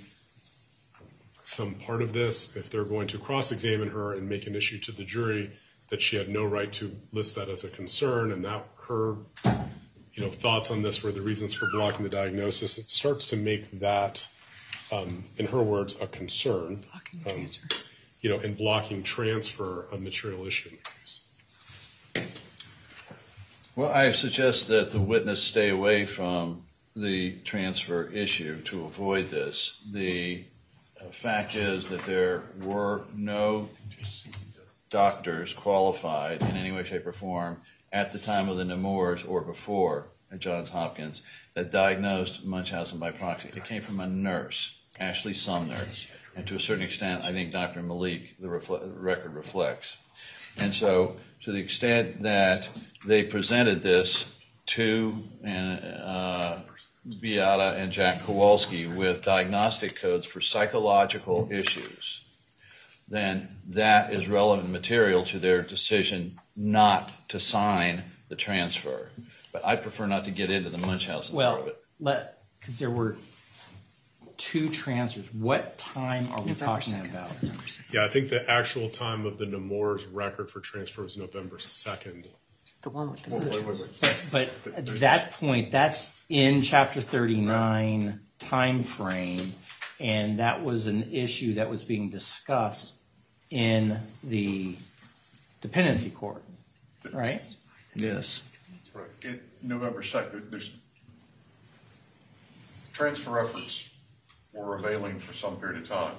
some part of this if they're going to cross-examine her and make an issue to the jury that she had no right to list that as a concern, and that her you know, thoughts on this were the reasons for blocking the diagnosis. It starts to make that, um, in her words, a concern, um, you know, in blocking transfer of material issue in the case. Well, I suggest that the witness stay away from the transfer issue to avoid this. The uh, fact is that there were no doctors qualified in any way, shape, or form at the time of the Nemours or before at Johns Hopkins that diagnosed Munchausen by proxy. It came from a nurse, Ashley Sumner, and to a certain extent, I think Doctor Malik, the refle- record reflects. And so, to the extent that they presented this to uh, Beata and Jack Kowalski with diagnostic codes for psychological issues, then that is relevant material to their decision not to sign the transfer. But I prefer not to get into the Munchausen well, part of it. Let because there were two transfers. What time are we November talking second. About? Yeah, I think the actual time of the Nemours record for transfer was November second. The one with the wait, wait, wait, wait. But, but at that point, that's in Chapter thirty-nine right. time frame, and that was an issue that was being discussed in the dependency court, right? Yes. Right. It, November second, there's transfer efforts were availing for some period of time.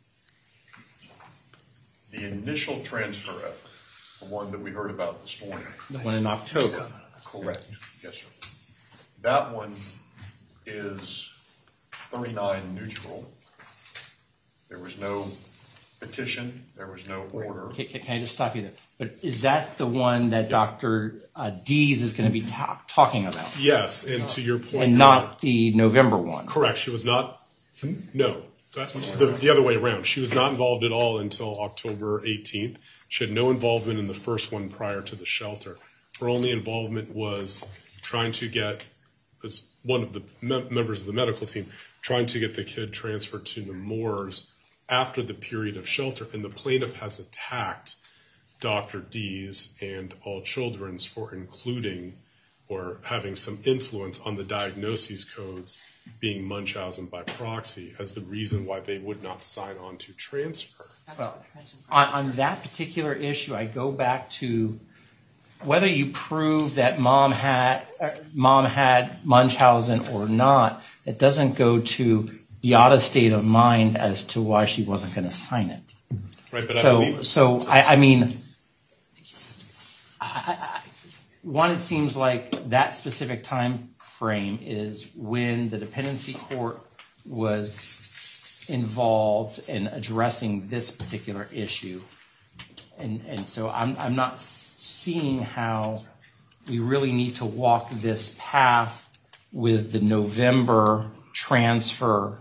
The initial transfer effort, the one that we heard about this morning. The one in October. Correct. Yes, sir. That one is thirty-nine neutral. There was no petition. There was no order. Can, can I just stop you there? But is that the one that Doctor Uh, Dees is going to be ta- talking about? Yes, and to your point. And not the November one. Correct. She was not, no, the, the other way around. She was not involved at all until October eighteenth. She had no involvement in the first one prior to the shelter. Her only involvement was trying to get, as one of the me- members of the medical team, trying to get the kid transferred to Nemours after the period of shelter. And the plaintiff has attacked Doctor Dees and All Children's for including or having some influence on the diagnoses codes being Munchausen by proxy as the reason why they would not sign on to transfer. Well, on, on that particular issue, I go back to whether you prove that mom had uh, mom had Munchausen or not. It doesn't go to Beata's state of mind as to why she wasn't going to sign it. Right, but so, I believe- so I, I mean, I, I, one, it seems like that specific time frame is when the dependency court was involved in addressing this particular issue. And, and so I'm, I'm not seeing how we really need to walk this path with the November transfer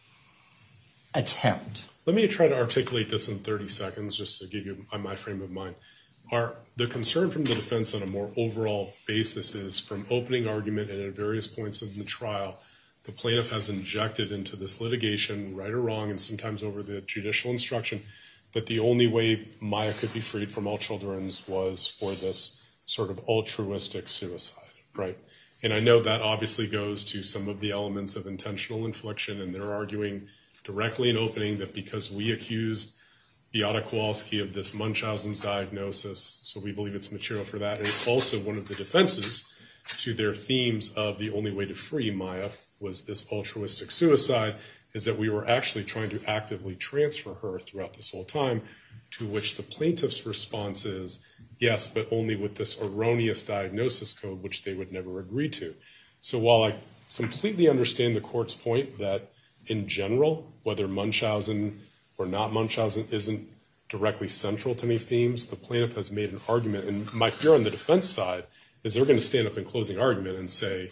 attempt. Let me try to articulate this in thirty seconds just to give you my frame of mind. Our, the concern from the defense on a more overall basis is from opening argument and at various points in the trial, the plaintiff has injected into this litigation, right or wrong, and sometimes over the judicial instruction, that the only way Maya could be freed from all children's was for this sort of altruistic suicide, right? And I know that obviously goes to some of the elements of intentional infliction, and they're arguing directly in opening that because we accused Beata Kowalski of this Munchausen's diagnosis, so we believe it's material for that. And it's also one of the defenses to their themes of the only way to free Maya was this altruistic suicide, is that we were actually trying to actively transfer her throughout this whole time, to which the plaintiff's response is, yes, but only with this erroneous diagnosis code, which they would never agree to. So while I completely understand the court's point that in general, whether Munchausen or not Munchausen isn't directly central to any themes, the plaintiff has made an argument, and my fear on the defense side is they're going to stand up in closing argument and say,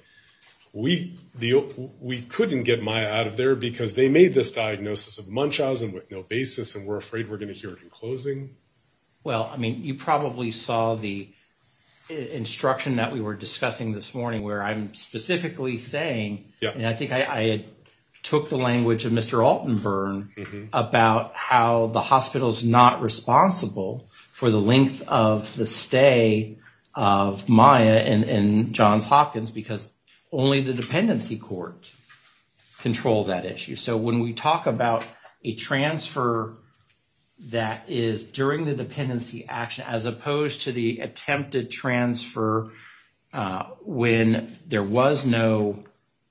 we the we couldn't get Maya out of there because they made this diagnosis of Munchausen with no basis, and we're afraid we're going to hear it in closing. Well, I mean, you probably saw the instruction that we were discussing this morning where I'm specifically saying, yeah. and I think I, I had took the language of Mister Altenburn mm-hmm. about how the hospital's not responsible for the length of the stay of Maya in, in Johns Hopkins because only the dependency court controlled that issue. So when we talk about a transfer that is during the dependency action as opposed to the attempted transfer uh, when there was no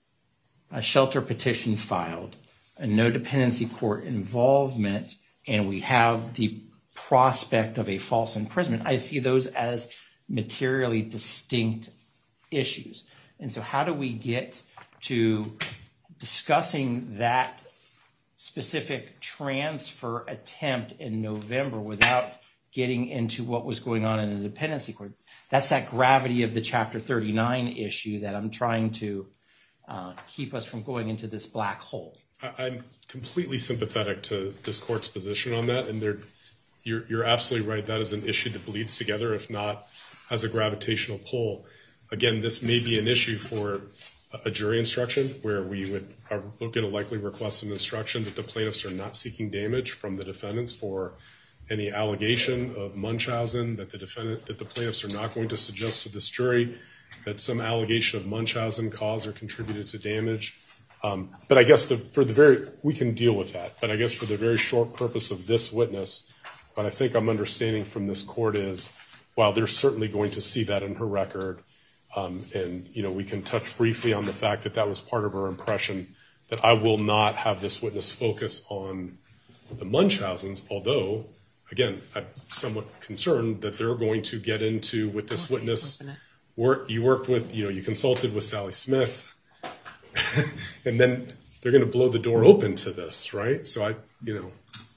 a shelter petition filed and no dependency court involvement, and we have the prospect of a false imprisonment, I see those as materially distinct issues. And so how do we get to discussing that specific transfer attempt in November without getting into what was going on in the dependency court? That's that gravity of the Chapter thirty-nine issue that I'm trying to uh, keep us from going into this black hole. I'm completely sympathetic to this court's position on that, and you're, you're absolutely right. That is an issue that bleeds together, if not has a gravitational pull. Again, this may be an issue for a jury instruction where we would are going to likely request an instruction that the plaintiffs are not seeking damage from the defendants for any allegation of Munchausen, that the defendant, that the plaintiffs are not going to suggest to this jury that some allegation of Munchausen caused or contributed to damage. Um, but I guess the, for the very, we can deal with that. But I guess for the very short purpose of this witness, what I think I'm understanding from this court is, while they're certainly going to see that in her record, Um, and, you know, we can touch briefly on the fact that that was part of her impression, that I will not have this witness focus on the Munchausens, although, again, I'm somewhat concerned that they're going to get into, with this witness, work, you worked with, you know, you consulted with Sally Smith, and then they're going to blow the door open to this, right? So I, you know.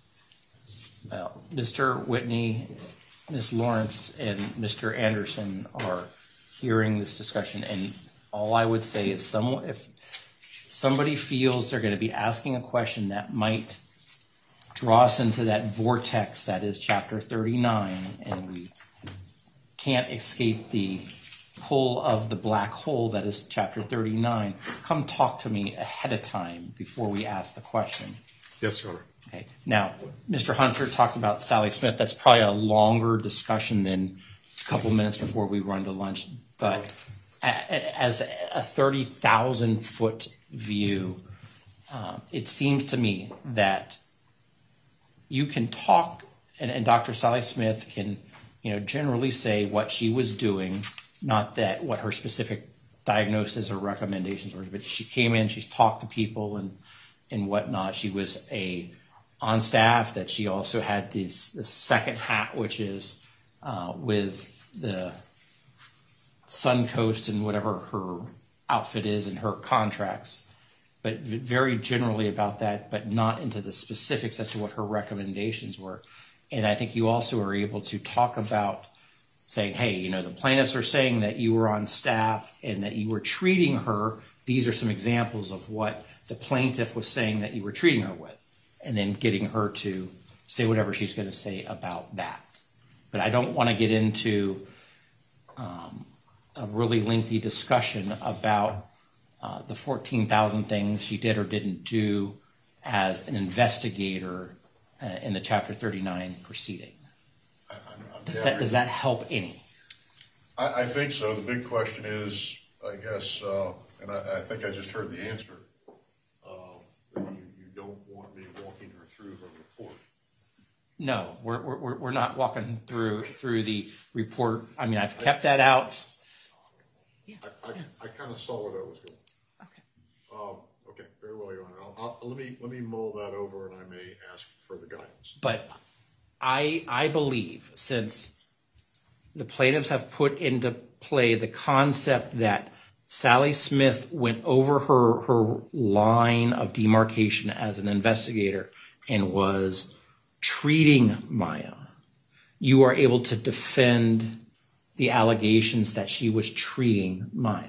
Well, Mister Whitney, Miz Lawrence, and Mister Anderson are hearing this discussion, and all I would say is someone, if somebody feels they're going to be asking a question that might draw us into that vortex that is Chapter thirty-nine, and we can't escape the pull of the black hole that is Chapter thirty-nine, come talk to me ahead of time before we ask the question. Yes, Your Honor. Okay. Now, Mister Hunter talked about Sally Smith. That's probably a longer discussion than a couple minutes before we run to lunch. But as a thirty thousand foot view, uh, it seems to me that you can talk, and, and Doctor Sally Smith can, you know, generally say what she was doing, not that what her specific diagnosis or recommendations were, but she came in, she's talked to people and and whatnot. She was a on staff that she also had this, this second hat, which is uh, with the Suncoast and whatever her outfit is and her contracts, but very generally about that, but not into the specifics as to what her recommendations were. And I think you also are able to talk about saying, hey, you know, the plaintiffs are saying that you were on staff and that you were treating her. These are some examples of what the plaintiff was saying that you were treating her with, and then getting her to say whatever she's going to say about that. But I don't want to get into um, a really lengthy discussion about uh, the fourteen thousand things she did or didn't do as an investigator uh, in the Chapter thirty-nine proceeding. I, I'm, I'm does, that, does that help any? I, I think so. The big question is, I guess, uh, and I, I think I just heard the answer, uh, that you, you don't want me walking her through her report. No, we're, we're, we're not walking through through the report. I mean, I've kept that out. Yeah. I, I, I kind of saw where that was going. Okay. Um, okay, very well, Your Honor. I'll, I'll, let me let me mull that over, and I may ask for further guidance. But I I believe, since the plaintiffs have put into play the concept that Sally Smith went over her her line of demarcation as an investigator and was treating Maya, you are able to defend the allegations that she was treating Maya.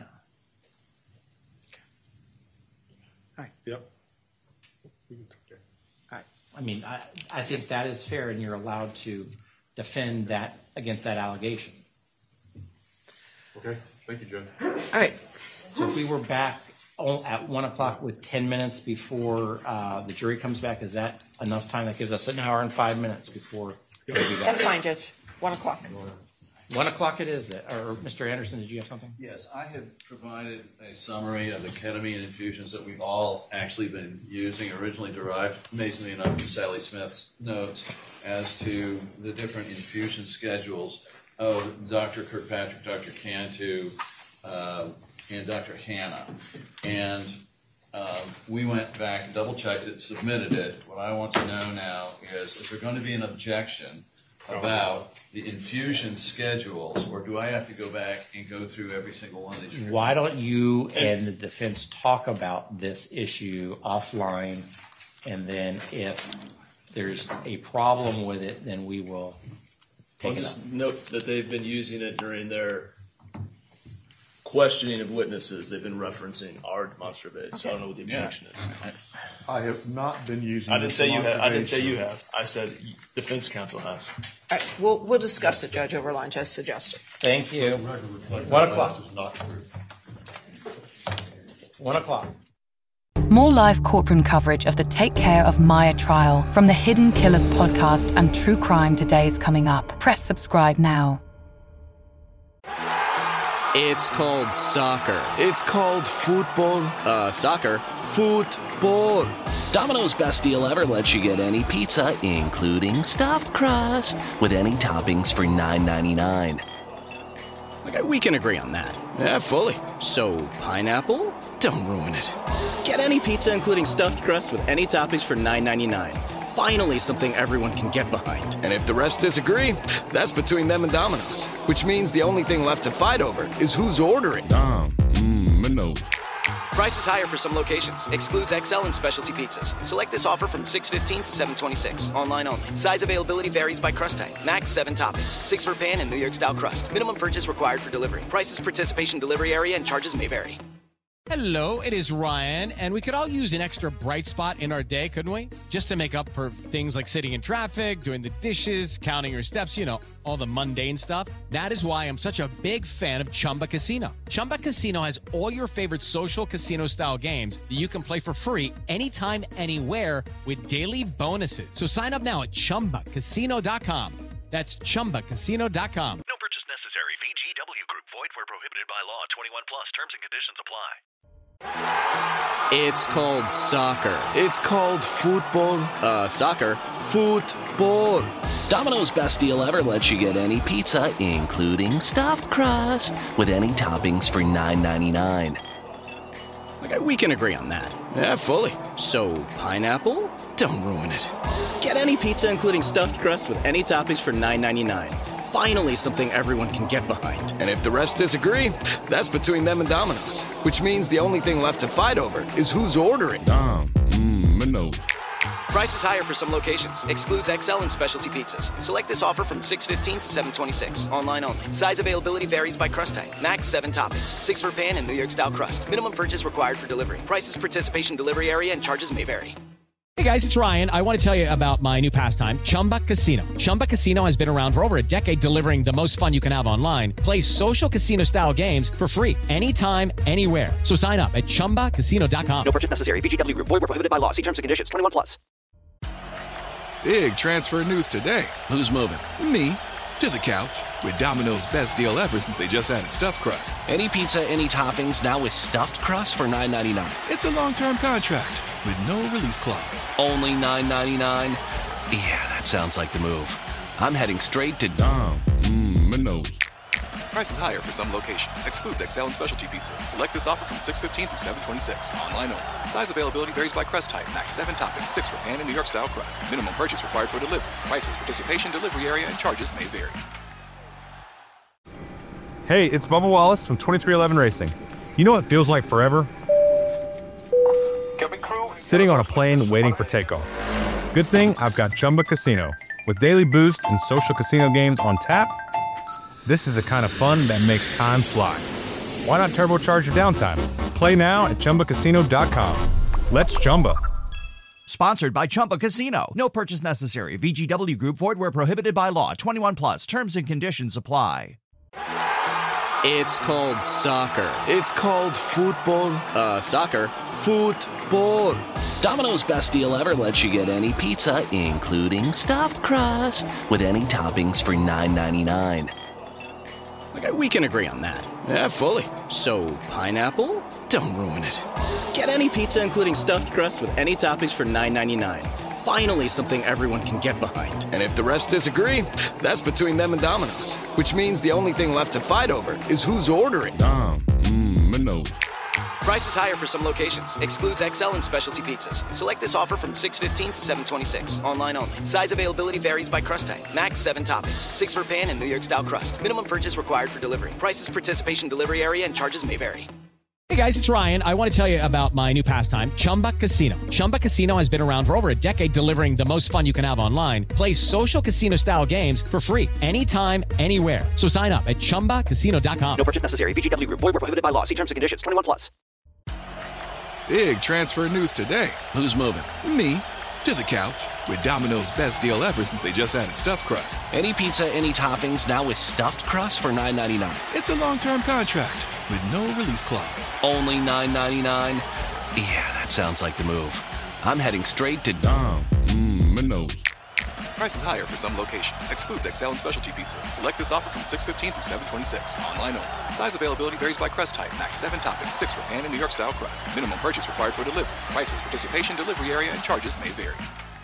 All right. Yep. All right. I mean, I, I think that is fair, and you're allowed to defend that against that allegation. Okay. Thank you, Judge. All right. So if we were back at one o'clock with ten minutes before uh, the jury comes back, is that enough time? That gives us an hour and five minutes before. That's fine, Judge. One o'clock. One o'clock it is. That, or Mister Anderson, did you have something? Yes, I have provided a summary of the ketamine infusions that we've all actually been using, originally derived, amazingly enough, from Sally Smith's notes as to the different infusion schedules of Doctor Kirkpatrick, Doctor Cantu, uh, and Doctor Hanna. And um, we went back, double-checked it, submitted it. What I want to know now is, is there going to be an objection about the infusion schedules, or do I have to go back and go through every single one of these? Why don't you and the defense talk about this issue offline, and then if there's a problem with it, then we will take I'll it just up. note that they've been using it during their questioning of witnesses. They've been referencing our demonstrative aid, so I don't know what the objection is. I have not been using. I didn't this say you have. I didn't say you demonstration. have. I said defense counsel has. All right, we'll, we'll discuss it, Judge, over lunch, as suggested. Thank you. One o'clock. One o'clock. More live courtroom coverage of the Take Care of Maya trial from the Hidden Killers podcast and True Crime Today is coming up. Press subscribe now. It's called soccer. It's called football. Uh, soccer. Football. Domino's best deal ever lets you get any pizza, including stuffed crust, with any toppings for nine ninety-nine. Okay, we can agree on that. Yeah, fully. So, pineapple? Don't ruin it. Get any pizza, including stuffed crust, with any toppings for nine ninety-nine. Finally, something everyone can get behind. And if the rest disagree, that's between them and Domino's. Which means the only thing left to fight over is who's ordering. Dom, mmm, Mino's. Prices higher for some locations. Excludes X L and specialty pizzas. Select this offer from six fifteen to seven twenty-six. Online only. Size availability varies by crust type. Max seven toppings. Six for pan and New York style crust. Minimum purchase required for delivery. Prices, participation, delivery area, and charges may vary. Hello, it is Ryan, and we could all use an extra bright spot in our day, couldn't we? Just to make up for things like sitting in traffic, doing the dishes, counting your steps, you know, all the mundane stuff. That is why I'm such a big fan of Chumba Casino. Chumba Casino has all your favorite social casino-style games that you can play for free anytime, anywhere with daily bonuses. So sign up now at chumba casino dot com. That's chumba casino dot com. No purchase necessary. V G W Group. Void where prohibited by law. twenty-one plus. Terms and conditions apply. It's called soccer. It's called football. Uh, soccer. Football. Domino's Best Deal Ever lets you get any pizza, including stuffed crust, with any toppings for nine ninety-nine. Okay, we can agree on that. Yeah, fully. So, pineapple? Don't ruin it. Get any pizza, including stuffed crust, with any toppings for nine ninety-nine. Finally, something everyone can get behind. And if the rest disagree, that's between them and Domino's. Which means the only thing left to fight over is who's ordering. Dom, mmm, Manolo. Prices higher for some locations. Excludes X L and specialty pizzas. Select this offer from six fifteen to seven twenty-six. Online only. Size availability varies by crust type. Max seven toppings. Six for pan and New York style crust. Minimum purchase required for delivery. Prices, participation, delivery area, and charges may vary. Hey guys, it's Ryan. I want to tell you about my new pastime, Chumba Casino. Chumba Casino has been around for over a decade, delivering the most fun you can have online. Play social casino-style games for free anytime, anywhere. So sign up at chumba casino dot com. No purchase necessary. V G W Group. Void where prohibited by law. See terms and conditions. twenty-one plus. Big transfer news today. Who's moving? Me. To the couch. With Domino's Best Deal Ever since they just added stuffed crust. Any pizza, any toppings, now with stuffed crust for nine ninety-nine. It's a long-term contract with no release clause. Only nine ninety-nine? Yeah, that sounds like the move. I'm heading straight to Dom, mmm, Manolo. Prices higher for some locations. Excludes X L and specialty pizzas. Select this offer from six fifteen through seven twenty-six. Online only. Size availability varies by crust type. Max seven toppings. Six for pan and New York style crust. Minimum purchase required for delivery. Prices, participation, delivery area, and charges may vary. Hey, it's Bubba Wallace from twenty-three eleven Racing. You know what feels like forever? Sitting on a plane waiting for takeoff. Good thing I've got Chumba Casino. With daily boost and social casino games on tap, this is the kind of fun that makes time fly. Why not turbocharge your downtime? Play now at chumba casino dot com. Let's Chumba. Sponsored by Chumba Casino. No purchase necessary. V G W Group. Void where prohibited by law. twenty-one plus. Terms and conditions apply. It's called soccer. It's called football. Uh, soccer. Football. Domino's Best Deal Ever lets you get any pizza, including stuffed crust, with any toppings for nine ninety-nine. Okay, we can agree on that. Yeah, fully. So, pineapple? Don't ruin it. Get any pizza, including stuffed crust, with any toppings for nine ninety-nine. Finally, something everyone can get behind. And if the rest disagree, that's between them and Domino's. Which means the only thing left to fight over is who's ordering. Dom, mmm, Manolo. Prices higher for some locations. Excludes X L and specialty pizzas. Select this offer from six fifteen to seven twenty-six. Online only. Size availability varies by crust type. Max seven toppings. Six for pan and New York style crust. Minimum purchase required for delivery. Prices, participation, delivery area, and charges may vary. Hey guys, it's Ryan. I want to tell you about my new pastime, Chumba Casino. Chumba Casino has been around for over a decade, delivering the most fun you can have online. Play social casino-style games for free anytime, anywhere. So sign up at chumba casino dot com. No purchase necessary. V G W Group. Void where prohibited by law. See terms and conditions. twenty-one plus. Big transfer news today. Who's moving? Me. To the couch. With Domino's Best Deal Ever since they just added stuffed crust. Any pizza, any toppings, now with stuffed crust for nine ninety-nine. It's a long-term contract with no release clause. Only nine ninety-nine? Yeah, that sounds like the move. I'm heading straight to Dom, mmm, Manolo. Prices higher for some locations. Excludes X L and specialty pizzas. Select this offer from six fifteen through seven twenty-six. Online only. Size availability varies by crust type. Max seven toppings. Six for pan and New York style crust. Minimum purchase required for delivery. Prices, participation, delivery area, and charges may vary.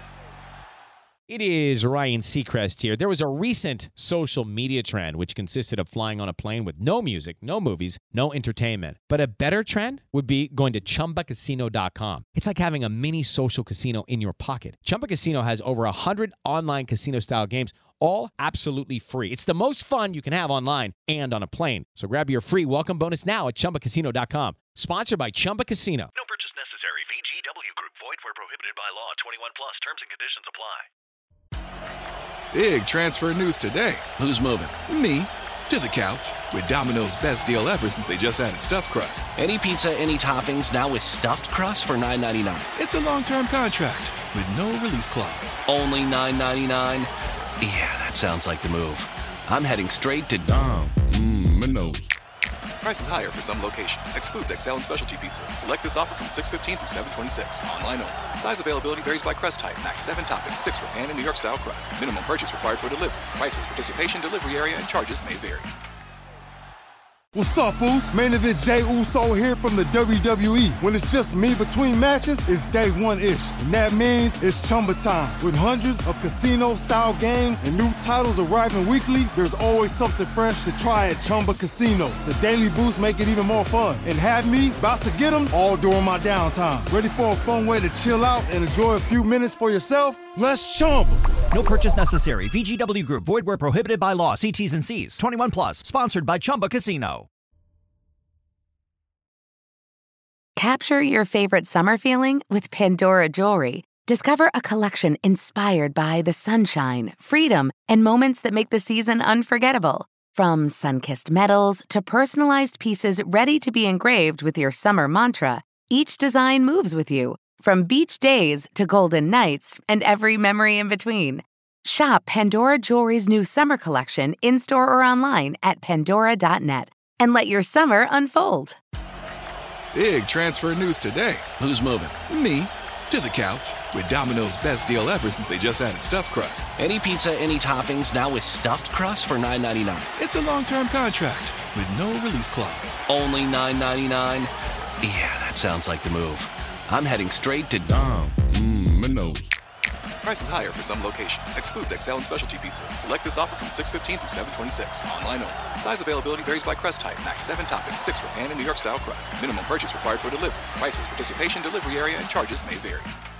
It is Ryan Seacrest here. There was a recent social media trend which consisted of flying on a plane with no music, no movies, no entertainment. But a better trend would be going to chumba casino dot com. It's like having a mini social casino in your pocket. Chumba Casino has over one hundred online casino-style games, all absolutely free. It's the most fun you can have online and on a plane. So grab your free welcome bonus now at chumba casino dot com. Sponsored by Chumba Casino. No purchase necessary. V G W Group. Void where prohibited by law. twenty-one plus. Terms and conditions apply. Big transfer news today. Who's moving? Me. To the couch. With Domino's Best Deal Ever since they just added stuffed crust. Any pizza, any toppings, now with stuffed crust for nine ninety-nine. It's a long-term contract with no release clause. Only nine ninety-nine? Yeah, that sounds like the move. I'm heading straight to Dom, mmm, Manolo. Prices higher for some locations. Excludes X L and specialty pizzas. Select this offer from six fifteen through seven twenty-six. Online only. Size availability varies by crust type. Max seven toppings. Six for pan and New York style crust. Minimum purchase required for delivery. Prices, participation, delivery area, and charges may vary. What's up, Boost? Main event Jey Uso here from the W W E. When it's just me between matches, it's day one-ish. And that means it's Chumba time. With hundreds of casino-style games and new titles arriving weekly, there's always something fresh to try at Chumba Casino. The Daily Boost make it even more fun. And have me about to get them all during my downtime. Ready for a fun way to chill out and enjoy a few minutes for yourself? Let's Chumba. No purchase necessary. V G W Group. Void where prohibited by law. See T's and C's. twenty-one plus. Sponsored by Chumba Casino. Capture your favorite summer feeling with Pandora Jewelry. Discover a collection inspired by the sunshine, freedom, and moments that make the season unforgettable. From sun-kissed metals to personalized pieces ready to be engraved with your summer mantra, each design moves with you. From beach days to golden nights and every memory in between. Shop Pandora Jewelry's new summer collection in-store or online at pandora dot net and let your summer unfold. Big transfer news today. Who's moving? Me. To the couch. With Domino's best deal ever since they just added Stuffed Crust. Any pizza, any toppings, now with Stuffed Crust for nine ninety-nine. It's a long-term contract with no release clause. Only nine ninety-nine? Yeah, that sounds like the move. I'm heading straight to Dom. Mmm, Minos. Prices higher for some locations. Excludes X L and specialty pizzas. Select this offer from six fifteen through seven twenty-six. Online only. Size availability varies by crust type. Max seven toppings, six for pan and New York style crust. Minimum purchase required for delivery. Prices, participation, delivery area, and charges may vary.